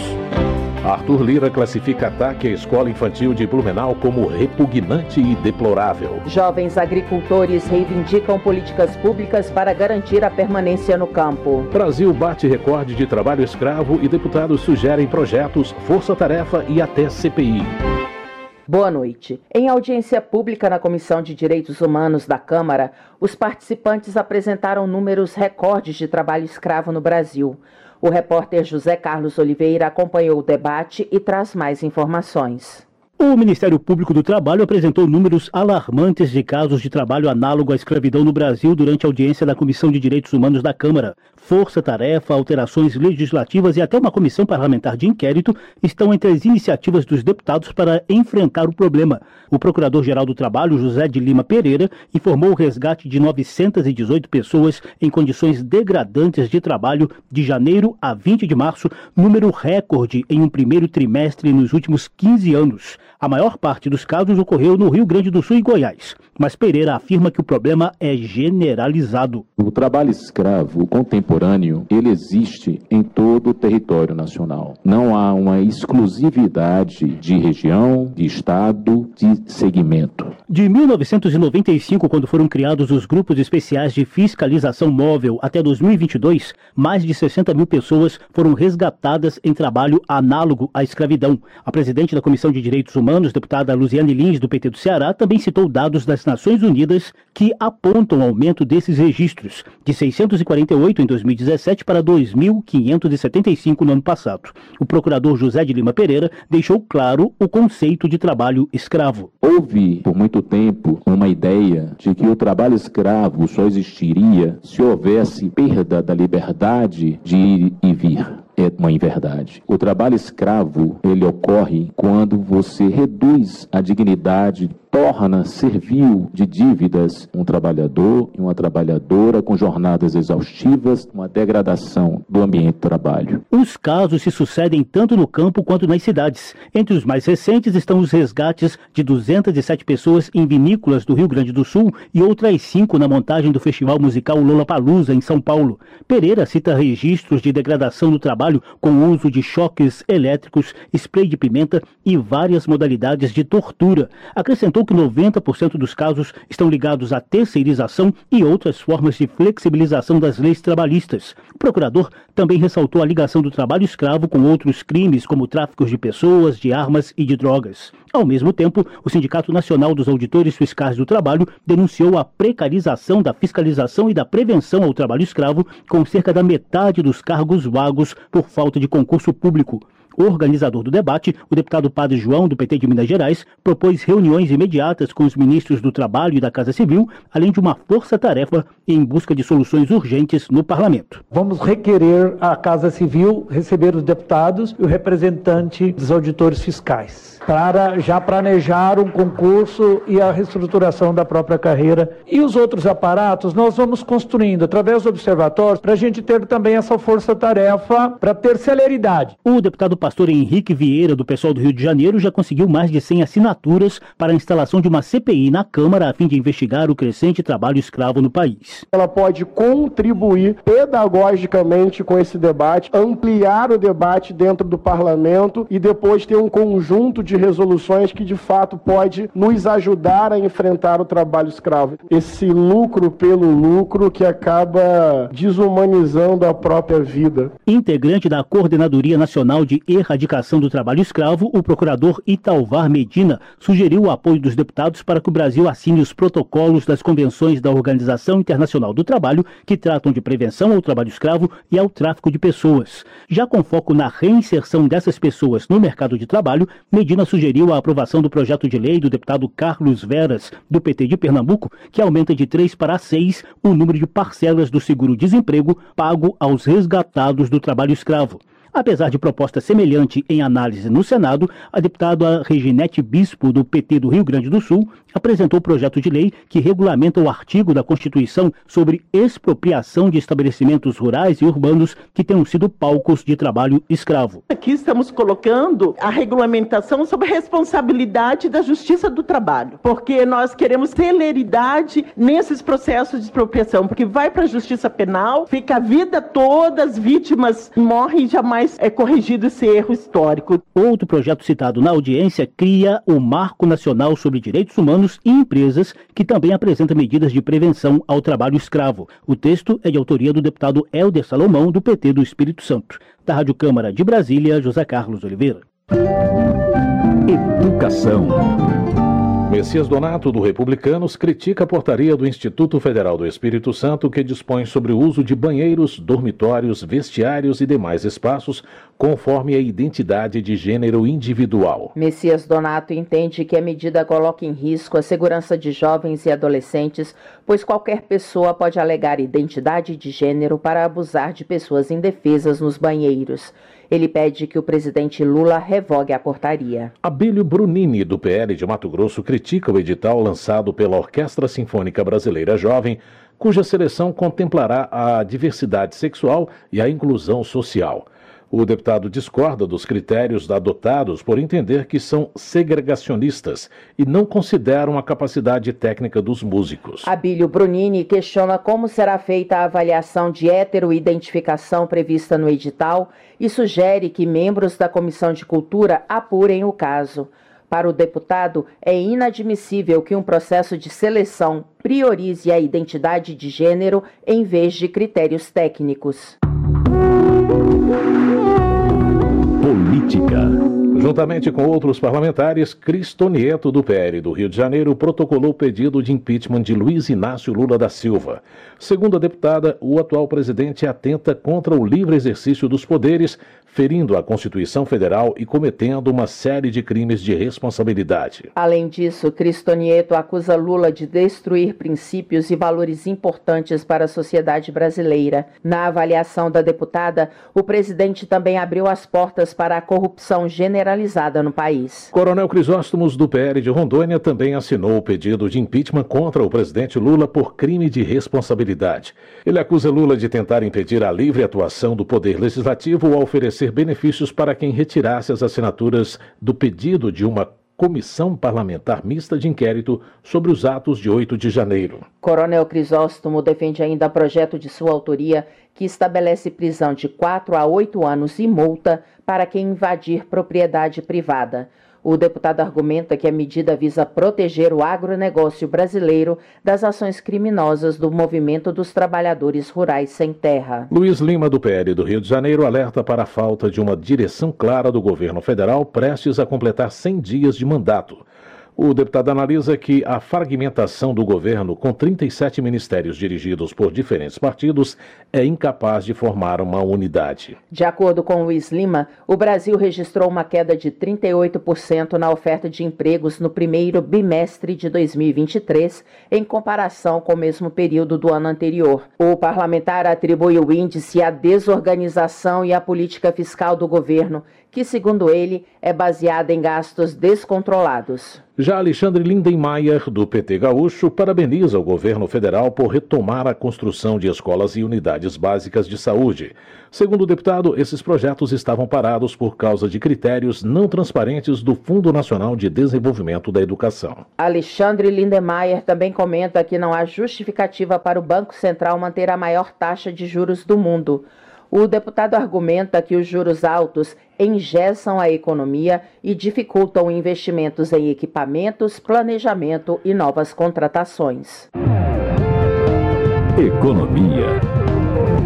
Arthur Lira classifica ataque à escola infantil de Blumenau como repugnante e deplorável. Jovens agricultores reivindicam políticas públicas para garantir a permanência no campo. Brasil bate recorde de trabalho escravo e deputados sugerem projetos, força-tarefa e até C P I. Boa noite. Em audiência pública na Comissão de Direitos Humanos da Câmara, os participantes apresentaram números recordes de trabalho escravo no Brasil. O repórter José Carlos Oliveira acompanhou o debate e traz mais informações. O Ministério Público do Trabalho apresentou números alarmantes de casos de trabalho análogo à escravidão no Brasil durante a audiência da Comissão de Direitos Humanos da Câmara. Força-tarefa, alterações legislativas e até uma comissão parlamentar de inquérito estão entre as iniciativas dos deputados para enfrentar o problema. O Procurador-Geral do Trabalho, José de Lima Pereira, informou o resgate de novecentas e dezoito pessoas em condições degradantes de trabalho de janeiro a vinte de março, número recorde em um primeiro trimestre nos últimos quinze anos. A maior parte dos casos ocorreu no Rio Grande do Sul e Goiás, mas Pereira afirma que o problema é generalizado. O trabalho escravo contemporâneo, ele existe em todo o território nacional. Não há uma exclusividade de região, de estado, de segmento. De mil novecentos e noventa e cinco, quando foram criados os grupos especiais de fiscalização móvel, até dois mil e vinte e dois, mais de sessenta mil pessoas foram resgatadas em trabalho análogo à escravidão. A presidente da Comissão de Direitos Humanos, deputada Luziane Lins, do P T do Ceará, também citou dados das Nações Unidas que apontam o aumento desses registros, de seiscentos e quarenta e oito em dois mil e dezessete para dois mil quinhentos e setenta e cinco no ano passado. O procurador José de Lima Pereira deixou claro o conceito de trabalho escravo. Houve, por muito tempo, uma ideia de que o trabalho escravo só existiria se houvesse perda da liberdade de ir e vir. É uma inverdade. O trabalho escravo, ele ocorre quando você reduz a dignidade, torna servil de dívidas um trabalhador e uma trabalhadora com jornadas exaustivas, uma degradação do ambiente de trabalho. Os casos se sucedem tanto no campo quanto nas cidades. Entre os mais recentes estão os resgates de duzentas e sete pessoas em vinícolas do Rio Grande do Sul e outras cinco na montagem do festival musical Lollapalooza, em São Paulo. Pereira cita registros de degradação do trabalho com o uso de choques elétricos, spray de pimenta e várias modalidades de tortura. Acrescentou que noventa por cento dos casos estão ligados à terceirização e outras formas de flexibilização das leis trabalhistas. O procurador também ressaltou a ligação do trabalho escravo com outros crimes, como tráficos de pessoas, de armas e de drogas. Ao mesmo tempo, o Sindicato Nacional dos Auditores Fiscais do Trabalho denunciou a precarização da fiscalização e da prevenção ao trabalho escravo, com cerca da metade dos cargos vagos por falta de concurso público. O organizador do debate, o deputado Padre João, do P T de Minas Gerais, propôs reuniões imediatas com os ministros do Trabalho e da Casa Civil, além de uma força-tarefa em busca de soluções urgentes no Parlamento. Vamos requerer a Casa Civil receber os deputados e o representante dos auditores fiscais, para já planejar um concurso e a reestruturação da própria carreira. E os outros aparatos nós vamos construindo através do observatório para a gente ter também essa força-tarefa para ter celeridade. O deputado pastor Henrique Vieira, do pessoal do Rio de Janeiro, já conseguiu mais de cem assinaturas para a instalação de uma C P I na Câmara a fim de investigar o crescente trabalho escravo no país. Ela pode contribuir pedagogicamente com esse debate, ampliar o debate dentro do parlamento e depois ter um conjunto de resoluções que de fato pode nos ajudar a enfrentar o trabalho escravo. Esse lucro pelo lucro que acaba desumanizando a própria vida. Integrante da Coordenadoria Nacional de erradicação do trabalho escravo, o procurador Italvar Medina sugeriu o apoio dos deputados para que o Brasil assine os protocolos das convenções da Organização Internacional do Trabalho que tratam de prevenção ao trabalho escravo e ao tráfico de pessoas. Já com foco na reinserção dessas pessoas no mercado de trabalho, Medina sugeriu a aprovação do projeto de lei do deputado Carlos Veras, do P T de Pernambuco, que aumenta de três para seis o número de parcelas do seguro-desemprego pago aos resgatados do trabalho escravo. Apesar de proposta semelhante em análise no Senado, a deputada Reginete Bispo, do P T do Rio Grande do Sul, apresentou o projeto de lei que regulamenta o artigo da Constituição sobre expropriação de estabelecimentos rurais e urbanos que tenham sido palcos de trabalho escravo. Aqui estamos colocando a regulamentação sobre a responsabilidade da Justiça do Trabalho, porque nós queremos celeridade nesses processos de expropriação, porque vai para a Justiça Penal, fica a vida toda, as vítimas morrem e jamais é corrigido esse erro histórico. Outro projeto citado na audiência cria o Marco Nacional sobre Direitos Humanos e Empresas, que também apresenta medidas de prevenção ao trabalho escravo. O texto é de autoria do deputado Helder Salomão, do P T do Espírito Santo. Da Rádio Câmara de Brasília, José Carlos Oliveira. Educação. Messias Donato, do Republicanos, critica a portaria do Instituto Federal do Espírito Santo que dispõe sobre o uso de banheiros, dormitórios, vestiários e demais espaços conforme a identidade de gênero individual. Messias Donato entende que a medida coloca em risco a segurança de jovens e adolescentes, pois qualquer pessoa pode alegar identidade de gênero para abusar de pessoas indefesas nos banheiros. Ele pede que o presidente Lula revogue a portaria. Abílio Brunini, do P L de Mato Grosso, critica o edital lançado pela Orquestra Sinfônica Brasileira Jovem, cuja seleção contemplará a diversidade sexual e a inclusão social. O deputado discorda dos critérios adotados por entender que são segregacionistas e não consideram a capacidade técnica dos músicos. Abílio Brunini questiona como será feita a avaliação de heteroidentificação prevista no edital e sugere que membros da Comissão de Cultura apurem o caso. Para o deputado, é inadmissível que um processo de seleção priorize a identidade de gênero em vez de critérios técnicos. Política. Juntamente com outros parlamentares, Cristo Nieto, do P L do Rio de Janeiro, protocolou o pedido de impeachment de Luiz Inácio Lula da Silva. Segundo a deputada, o atual presidente atenta contra o livre exercício dos poderes, ferindo a Constituição Federal e cometendo uma série de crimes de responsabilidade. Além disso, Cristo Nieto acusa Lula de destruir princípios e valores importantes para a sociedade brasileira. Na avaliação da deputada, o presidente também abriu as portas para a corrupção generalizada no país. Coronel Crisóstomos, do P L de Rondônia, também assinou o pedido de impeachment contra o presidente Lula por crime de responsabilidade. Ele acusa Lula de tentar impedir a livre atuação do Poder Legislativo ao oferecer benefícios para quem retirasse as assinaturas do pedido de uma comissão parlamentar mista de inquérito sobre os atos de oito de janeiro. Coronel Crisóstomo defende ainda projeto de sua autoria que estabelece prisão de quatro a oito anos e multa para quem invadir propriedade privada. O deputado argumenta que a medida visa proteger o agronegócio brasileiro das ações criminosas do movimento dos trabalhadores rurais sem terra. Luiz Lima, do P L do Rio de Janeiro, alerta para a falta de uma direção clara do governo federal prestes a completar cem dias de mandato. O deputado analisa que a fragmentação do governo, com trinta e sete ministérios dirigidos por diferentes partidos, é incapaz de formar uma unidade. De acordo com Luiz Lima, o Brasil registrou uma queda de trinta e oito por cento na oferta de empregos no primeiro bimestre de dois mil e vinte e três, em comparação com o mesmo período do ano anterior. O parlamentar atribui o índice à desorganização e à política fiscal do governo, que, segundo ele, é baseada em gastos descontrolados. Já Alexandre Lindenmayer, do P T Gaúcho, parabeniza o governo federal por retomar a construção de escolas e unidades básicas de saúde. Segundo o deputado, esses projetos estavam parados por causa de critérios não transparentes do Fundo Nacional de Desenvolvimento da Educação. Alexandre Lindenmayer também comenta que não há justificativa para o Banco Central manter a maior taxa de juros do mundo. O deputado argumenta que os juros altos engessam a economia e dificultam investimentos em equipamentos, planejamento e novas contratações. Economia.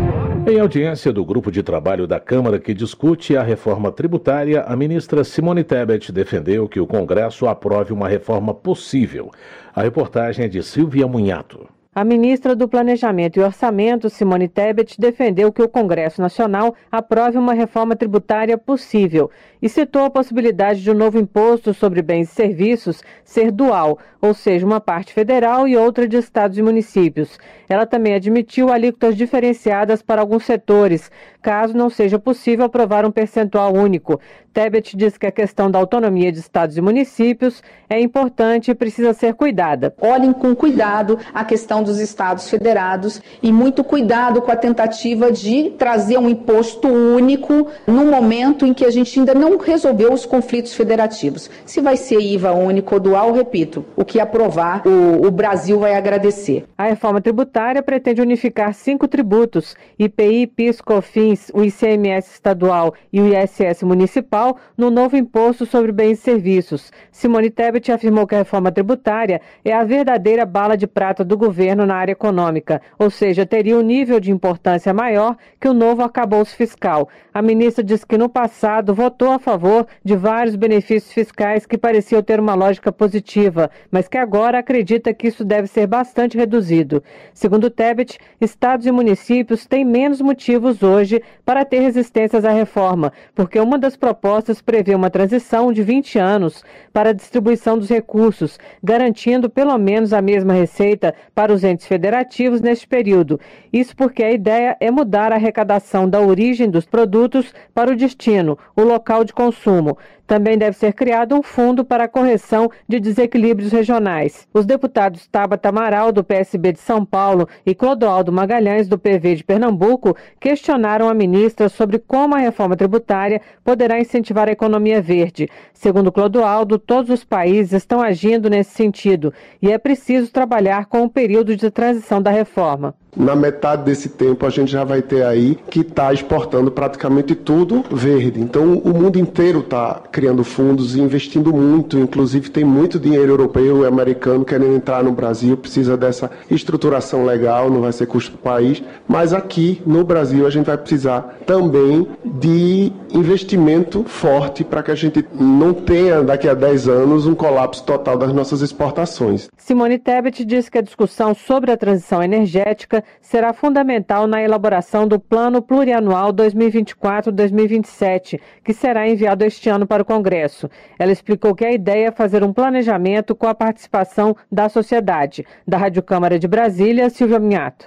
Em audiência do grupo de trabalho da Câmara que discute a reforma tributária, a ministra Simone Tebet defendeu que o Congresso aprove uma reforma possível. A reportagem é de Silvia Munhato. A ministra do Planejamento e Orçamento, Simone Tebet, defendeu que o Congresso Nacional aprove uma reforma tributária possível e citou a possibilidade de um novo imposto sobre bens e serviços ser dual, ou seja, uma parte federal e outra de estados e municípios. Ela também admitiu alíquotas diferenciadas para alguns setores, caso não seja possível aprovar um percentual único. Tebet diz que a questão da autonomia de estados e municípios é importante e precisa ser cuidada. Olhem com cuidado a questão dos estados federados e muito cuidado com a tentativa de trazer um imposto único no momento em que a gente ainda não resolveu os conflitos federativos. Se vai ser I V A único ou dual, repito, o que aprovar, o, o Brasil vai agradecer. A reforma tributária pretende unificar cinco tributos, I P I, PIS, COFINS, o I C M S estadual e o I S S municipal, no novo imposto sobre bens e serviços. Simone Tebet afirmou que a reforma tributária é a verdadeira bala de prata do governo na área econômica, ou seja, teria um nível de importância maior que o novo arcabouço fiscal. A ministra disse que no passado votou a favor de vários benefícios fiscais que pareciam ter uma lógica positiva, mas que agora acredita que isso deve ser bastante reduzido. Segundo Tebet, estados e municípios têm menos motivos hoje para ter resistências à reforma, porque uma das propostas prevê uma transição de vinte anos para a distribuição dos recursos, garantindo pelo menos a mesma receita para os entes federativos neste período. Isso porque a ideia é mudar a arrecadação da origem dos produtos para o destino, o local de consumo. Também deve ser criado um fundo para a correção de desequilíbrios regionais. Os deputados Tabata Amaral, do P S B de São Paulo, e Clodoaldo Magalhães, do P V de Pernambuco, questionaram a ministra sobre como a reforma tributária poderá incentivar a economia verde. Segundo Clodoaldo, todos os países estão agindo nesse sentido e é preciso trabalhar com o período de transição da reforma. Na metade desse tempo a gente já vai ter aí que está exportando praticamente tudo verde. Então o mundo inteiro está criando fundos e investindo muito, inclusive tem muito dinheiro europeu e americano querendo entrar no Brasil, precisa dessa estruturação legal, não vai ser custo do país, mas aqui no Brasil a gente vai precisar também de investimento forte para que a gente não tenha daqui a dez anos um colapso total das nossas exportações. Simone Tebet disse que a discussão sobre a transição energética será fundamental na elaboração do Plano Plurianual dois mil e vinte e quatro a dois mil e vinte e sete, que será enviado este ano para o Congresso. Ela explicou que a ideia é fazer um planejamento com a participação da sociedade. Da Rádio Câmara de Brasília, Silvia Minhato.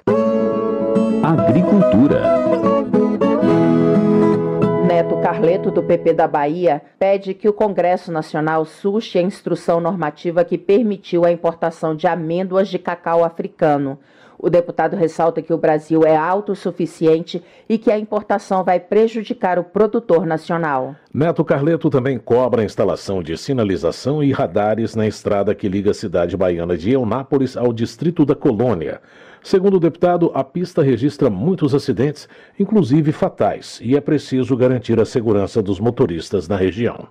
Agricultura. Neto Carleto, do P P da Bahia, pede que o Congresso Nacional suste a instrução normativa que permitiu a importação de amêndoas de cacau africano. O deputado ressalta que o Brasil é autossuficiente e que a importação vai prejudicar o produtor nacional. Neto Carleto também cobra a instalação de sinalização e radares na estrada que liga a cidade baiana de Eunápolis ao distrito da Colônia. Segundo o deputado, a pista registra muitos acidentes, inclusive fatais, e é preciso garantir a segurança dos motoristas na região.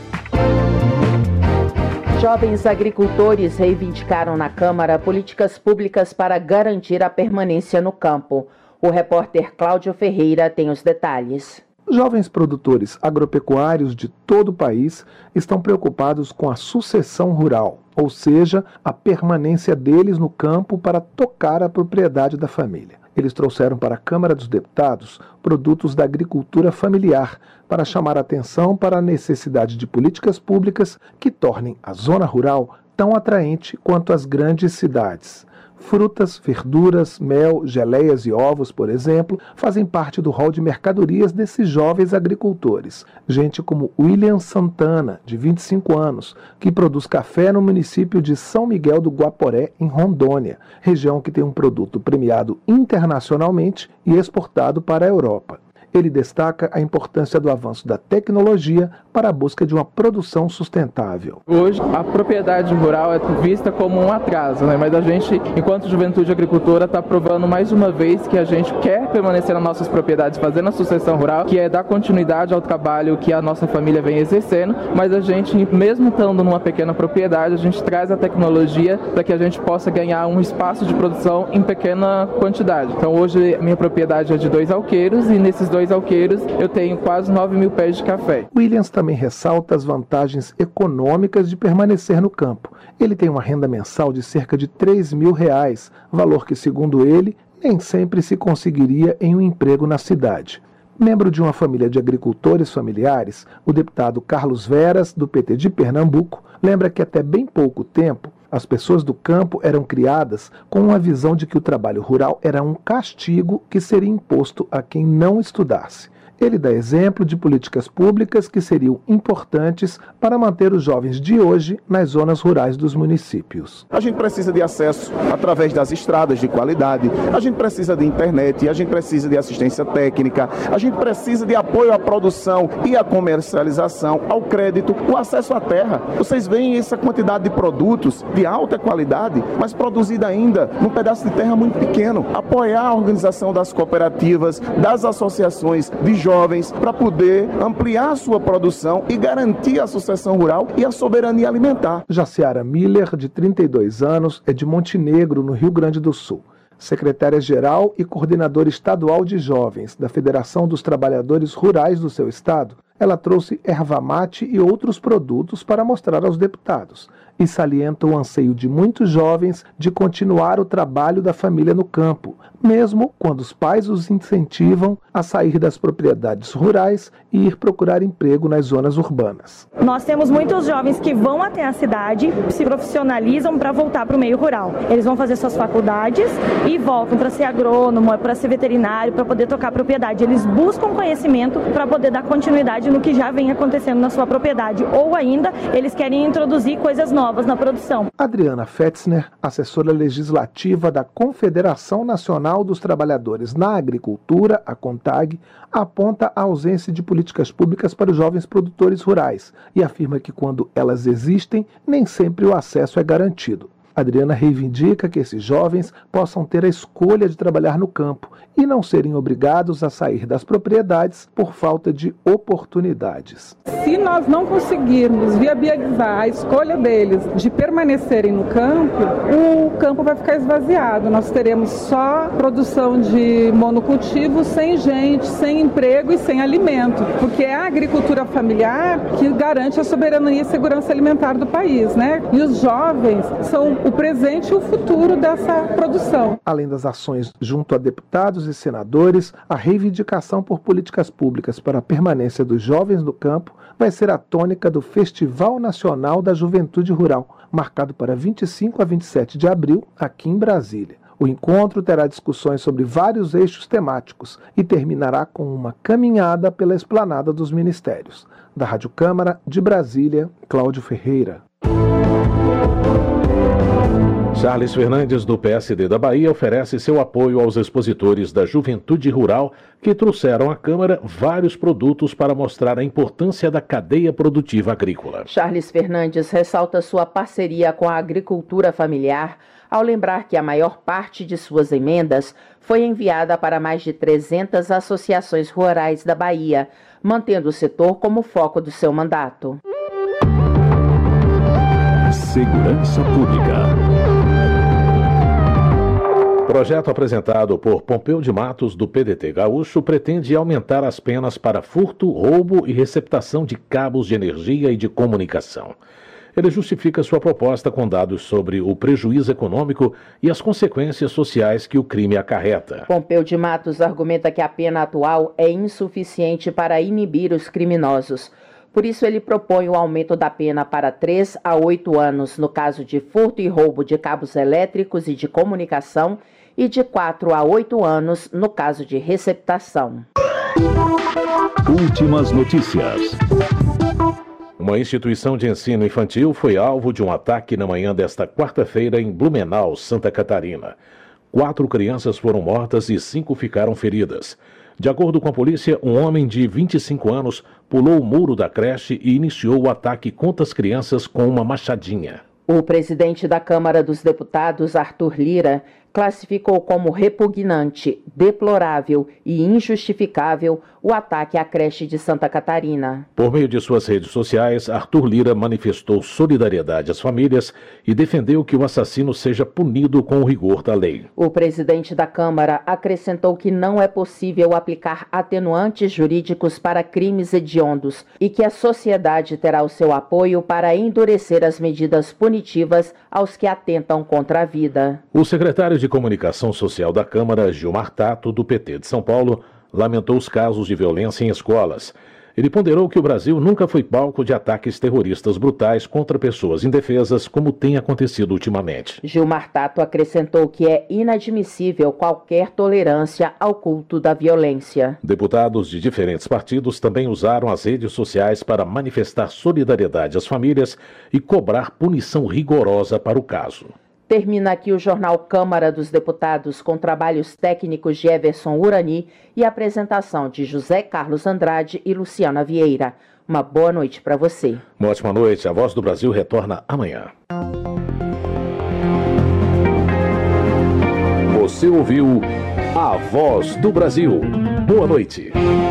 Jovens agricultores reivindicaram na Câmara políticas públicas para garantir a permanência no campo. O repórter Cláudio Ferreira tem os detalhes. Jovens produtores agropecuários de todo o país estão preocupados com a sucessão rural, ou seja, a permanência deles no campo para tocar a propriedade da família. Eles trouxeram para a Câmara dos Deputados produtos da agricultura familiar para chamar a atenção para a necessidade de políticas públicas que tornem a zona rural tão atraente quanto as grandes cidades. Frutas, verduras, mel, geleias e ovos, por exemplo, fazem parte do rol de mercadorias desses jovens agricultores. Gente como William Santana, de vinte e cinco anos, que produz café no município de São Miguel do Guaporé, em Rondônia, região que tem um produto premiado internacionalmente e exportado para a Europa. Ele destaca a importância do avanço da tecnologia para a busca de uma produção sustentável. Hoje, a propriedade rural é vista como um atraso, né? Mas a gente, enquanto juventude agricultora, está provando mais uma vez que a gente quer permanecer nas nossas propriedades, fazendo a sucessão rural, que é dar continuidade ao trabalho que a nossa família vem exercendo, mas a gente, mesmo estando numa pequena propriedade, a gente traz a tecnologia para que a gente possa ganhar um espaço de produção em pequena quantidade. Então hoje, minha propriedade é de dois alqueiros e nesses dois alqueiros eu tenho quase nove mil pés de café. Williams também ressalta as vantagens econômicas de permanecer no campo. Ele tem uma renda mensal de cerca de três mil reais, valor que, segundo ele, nem sempre se conseguiria em um emprego na cidade. Membro de uma família de agricultores familiares, o deputado Carlos Veras, do P T de Pernambuco, lembra que até bem pouco tempo as pessoas do campo eram criadas com uma visão de que o trabalho rural era um castigo que seria imposto a quem não estudasse. Ele dá exemplo de políticas públicas que seriam importantes para manter os jovens de hoje nas zonas rurais dos municípios. A gente precisa de acesso através das estradas de qualidade, a gente precisa de internet, a gente precisa de assistência técnica, a gente precisa de apoio à produção e à comercialização, ao crédito, o acesso à terra. Vocês veem essa quantidade de produtos de alta qualidade, mas produzida ainda num pedaço de terra muito pequeno. Apoiar a organização das cooperativas, das associações de jovens para poder ampliar sua produção e garantir a sucessão rural e a soberania alimentar. Jaciara Miller, de trinta e dois anos, é de Montenegro, no Rio Grande do Sul. Secretária-geral e coordenadora estadual de jovens da Federação dos Trabalhadores Rurais do seu estado, ela trouxe erva mate e outros produtos para mostrar aos deputados e salienta o anseio de muitos jovens de continuar o trabalho da família no campo, mesmo quando os pais os incentivam a sair das propriedades rurais e ir procurar emprego nas zonas urbanas. Nós temos muitos jovens que vão até a cidade, se profissionalizam para voltar para o meio rural. Eles vão fazer suas faculdades e voltam para ser agrônomo, para ser veterinário, para poder tocar a propriedade. Eles buscam conhecimento para poder dar continuidade no que já vem acontecendo na sua propriedade, ou ainda eles querem introduzir coisas novas na produção. Adriana Fetzner, assessora legislativa da Confederação Nacional dos Trabalhadores na Agricultura, a CONTAG, aponta a ausência de políticas públicas para os jovens produtores rurais e afirma que quando elas existem, nem sempre o acesso é garantido. Adriana reivindica que esses jovens possam ter a escolha de trabalhar no campo e não serem obrigados a sair das propriedades por falta de oportunidades. Se nós não conseguirmos viabilizar a escolha deles de permanecerem no campo, o campo vai ficar esvaziado. Nós teremos só produção de monocultivo, sem gente, sem emprego e sem alimento, porque é a agricultura familiar que garante a soberania e segurança alimentar do país, né? E os jovens são o presente e o futuro dessa produção. Além das ações junto a deputados e senadores, a reivindicação por políticas públicas para a permanência dos jovens no campo vai ser a tônica do Festival Nacional da Juventude Rural, marcado para vinte e cinco a vinte e sete de abril, aqui em Brasília. O encontro terá discussões sobre vários eixos temáticos e terminará com uma caminhada pela esplanada dos ministérios. Da Rádio Câmara, de Brasília, Cláudio Ferreira. Charles Fernandes, do P S D da Bahia, oferece seu apoio aos expositores da Juventude Rural que trouxeram à Câmara vários produtos para mostrar a importância da cadeia produtiva agrícola. Charles Fernandes ressalta sua parceria com a agricultura familiar ao lembrar que a maior parte de suas emendas foi enviada para mais de trezentas associações rurais da Bahia, mantendo o setor como foco do seu mandato. Segurança Pública. O projeto apresentado por Pompeu de Matos, do P D T Gaúcho, pretende aumentar as penas para furto, roubo e receptação de cabos de energia e de comunicação. Ele justifica sua proposta com dados sobre o prejuízo econômico e as consequências sociais que o crime acarreta. Pompeu de Matos argumenta que a pena atual é insuficiente para inibir os criminosos. Por isso, ele propõe o aumento da pena para três a oito anos no caso de furto e roubo de cabos elétricos e de comunicação e de quatro a oito anos no caso de receptação. Últimas notícias. Uma instituição de ensino infantil foi alvo de um ataque na manhã desta quarta-feira em Blumenau, Santa Catarina. Quatro crianças foram mortas e cinco ficaram feridas. De acordo com a polícia, um homem de vinte e cinco anos pulou o muro da creche e iniciou o ataque contra as crianças com uma machadinha. O presidente da Câmara dos Deputados, Arthur Lira, classificou como repugnante, deplorável e injustificável o ataque à creche de Santa Catarina. Por meio de suas redes sociais, Arthur Lira manifestou solidariedade às famílias e defendeu que o assassino seja punido com o rigor da lei. O presidente da Câmara acrescentou que não é possível aplicar atenuantes jurídicos para crimes hediondos e que a sociedade terá o seu apoio para endurecer as medidas punitivas aos que atentam contra a vida. O secretário de Comunicação Social da Câmara, Gilmar Tato, do P T de São Paulo, lamentou os casos de violência em escolas. Ele ponderou que o Brasil nunca foi palco de ataques terroristas brutais contra pessoas indefesas, como tem acontecido ultimamente. Gilmar Tato acrescentou que é inadmissível qualquer tolerância ao culto da violência. Deputados de diferentes partidos também usaram as redes sociais para manifestar solidariedade às famílias e cobrar punição rigorosa para o caso. Termina aqui o jornal Câmara dos Deputados com trabalhos técnicos de Everson Urani e apresentação de José Carlos Andrade e Luciana Vieira. Uma boa noite para você. Uma ótima noite. A Voz do Brasil retorna amanhã. Você ouviu A Voz do Brasil. Boa noite.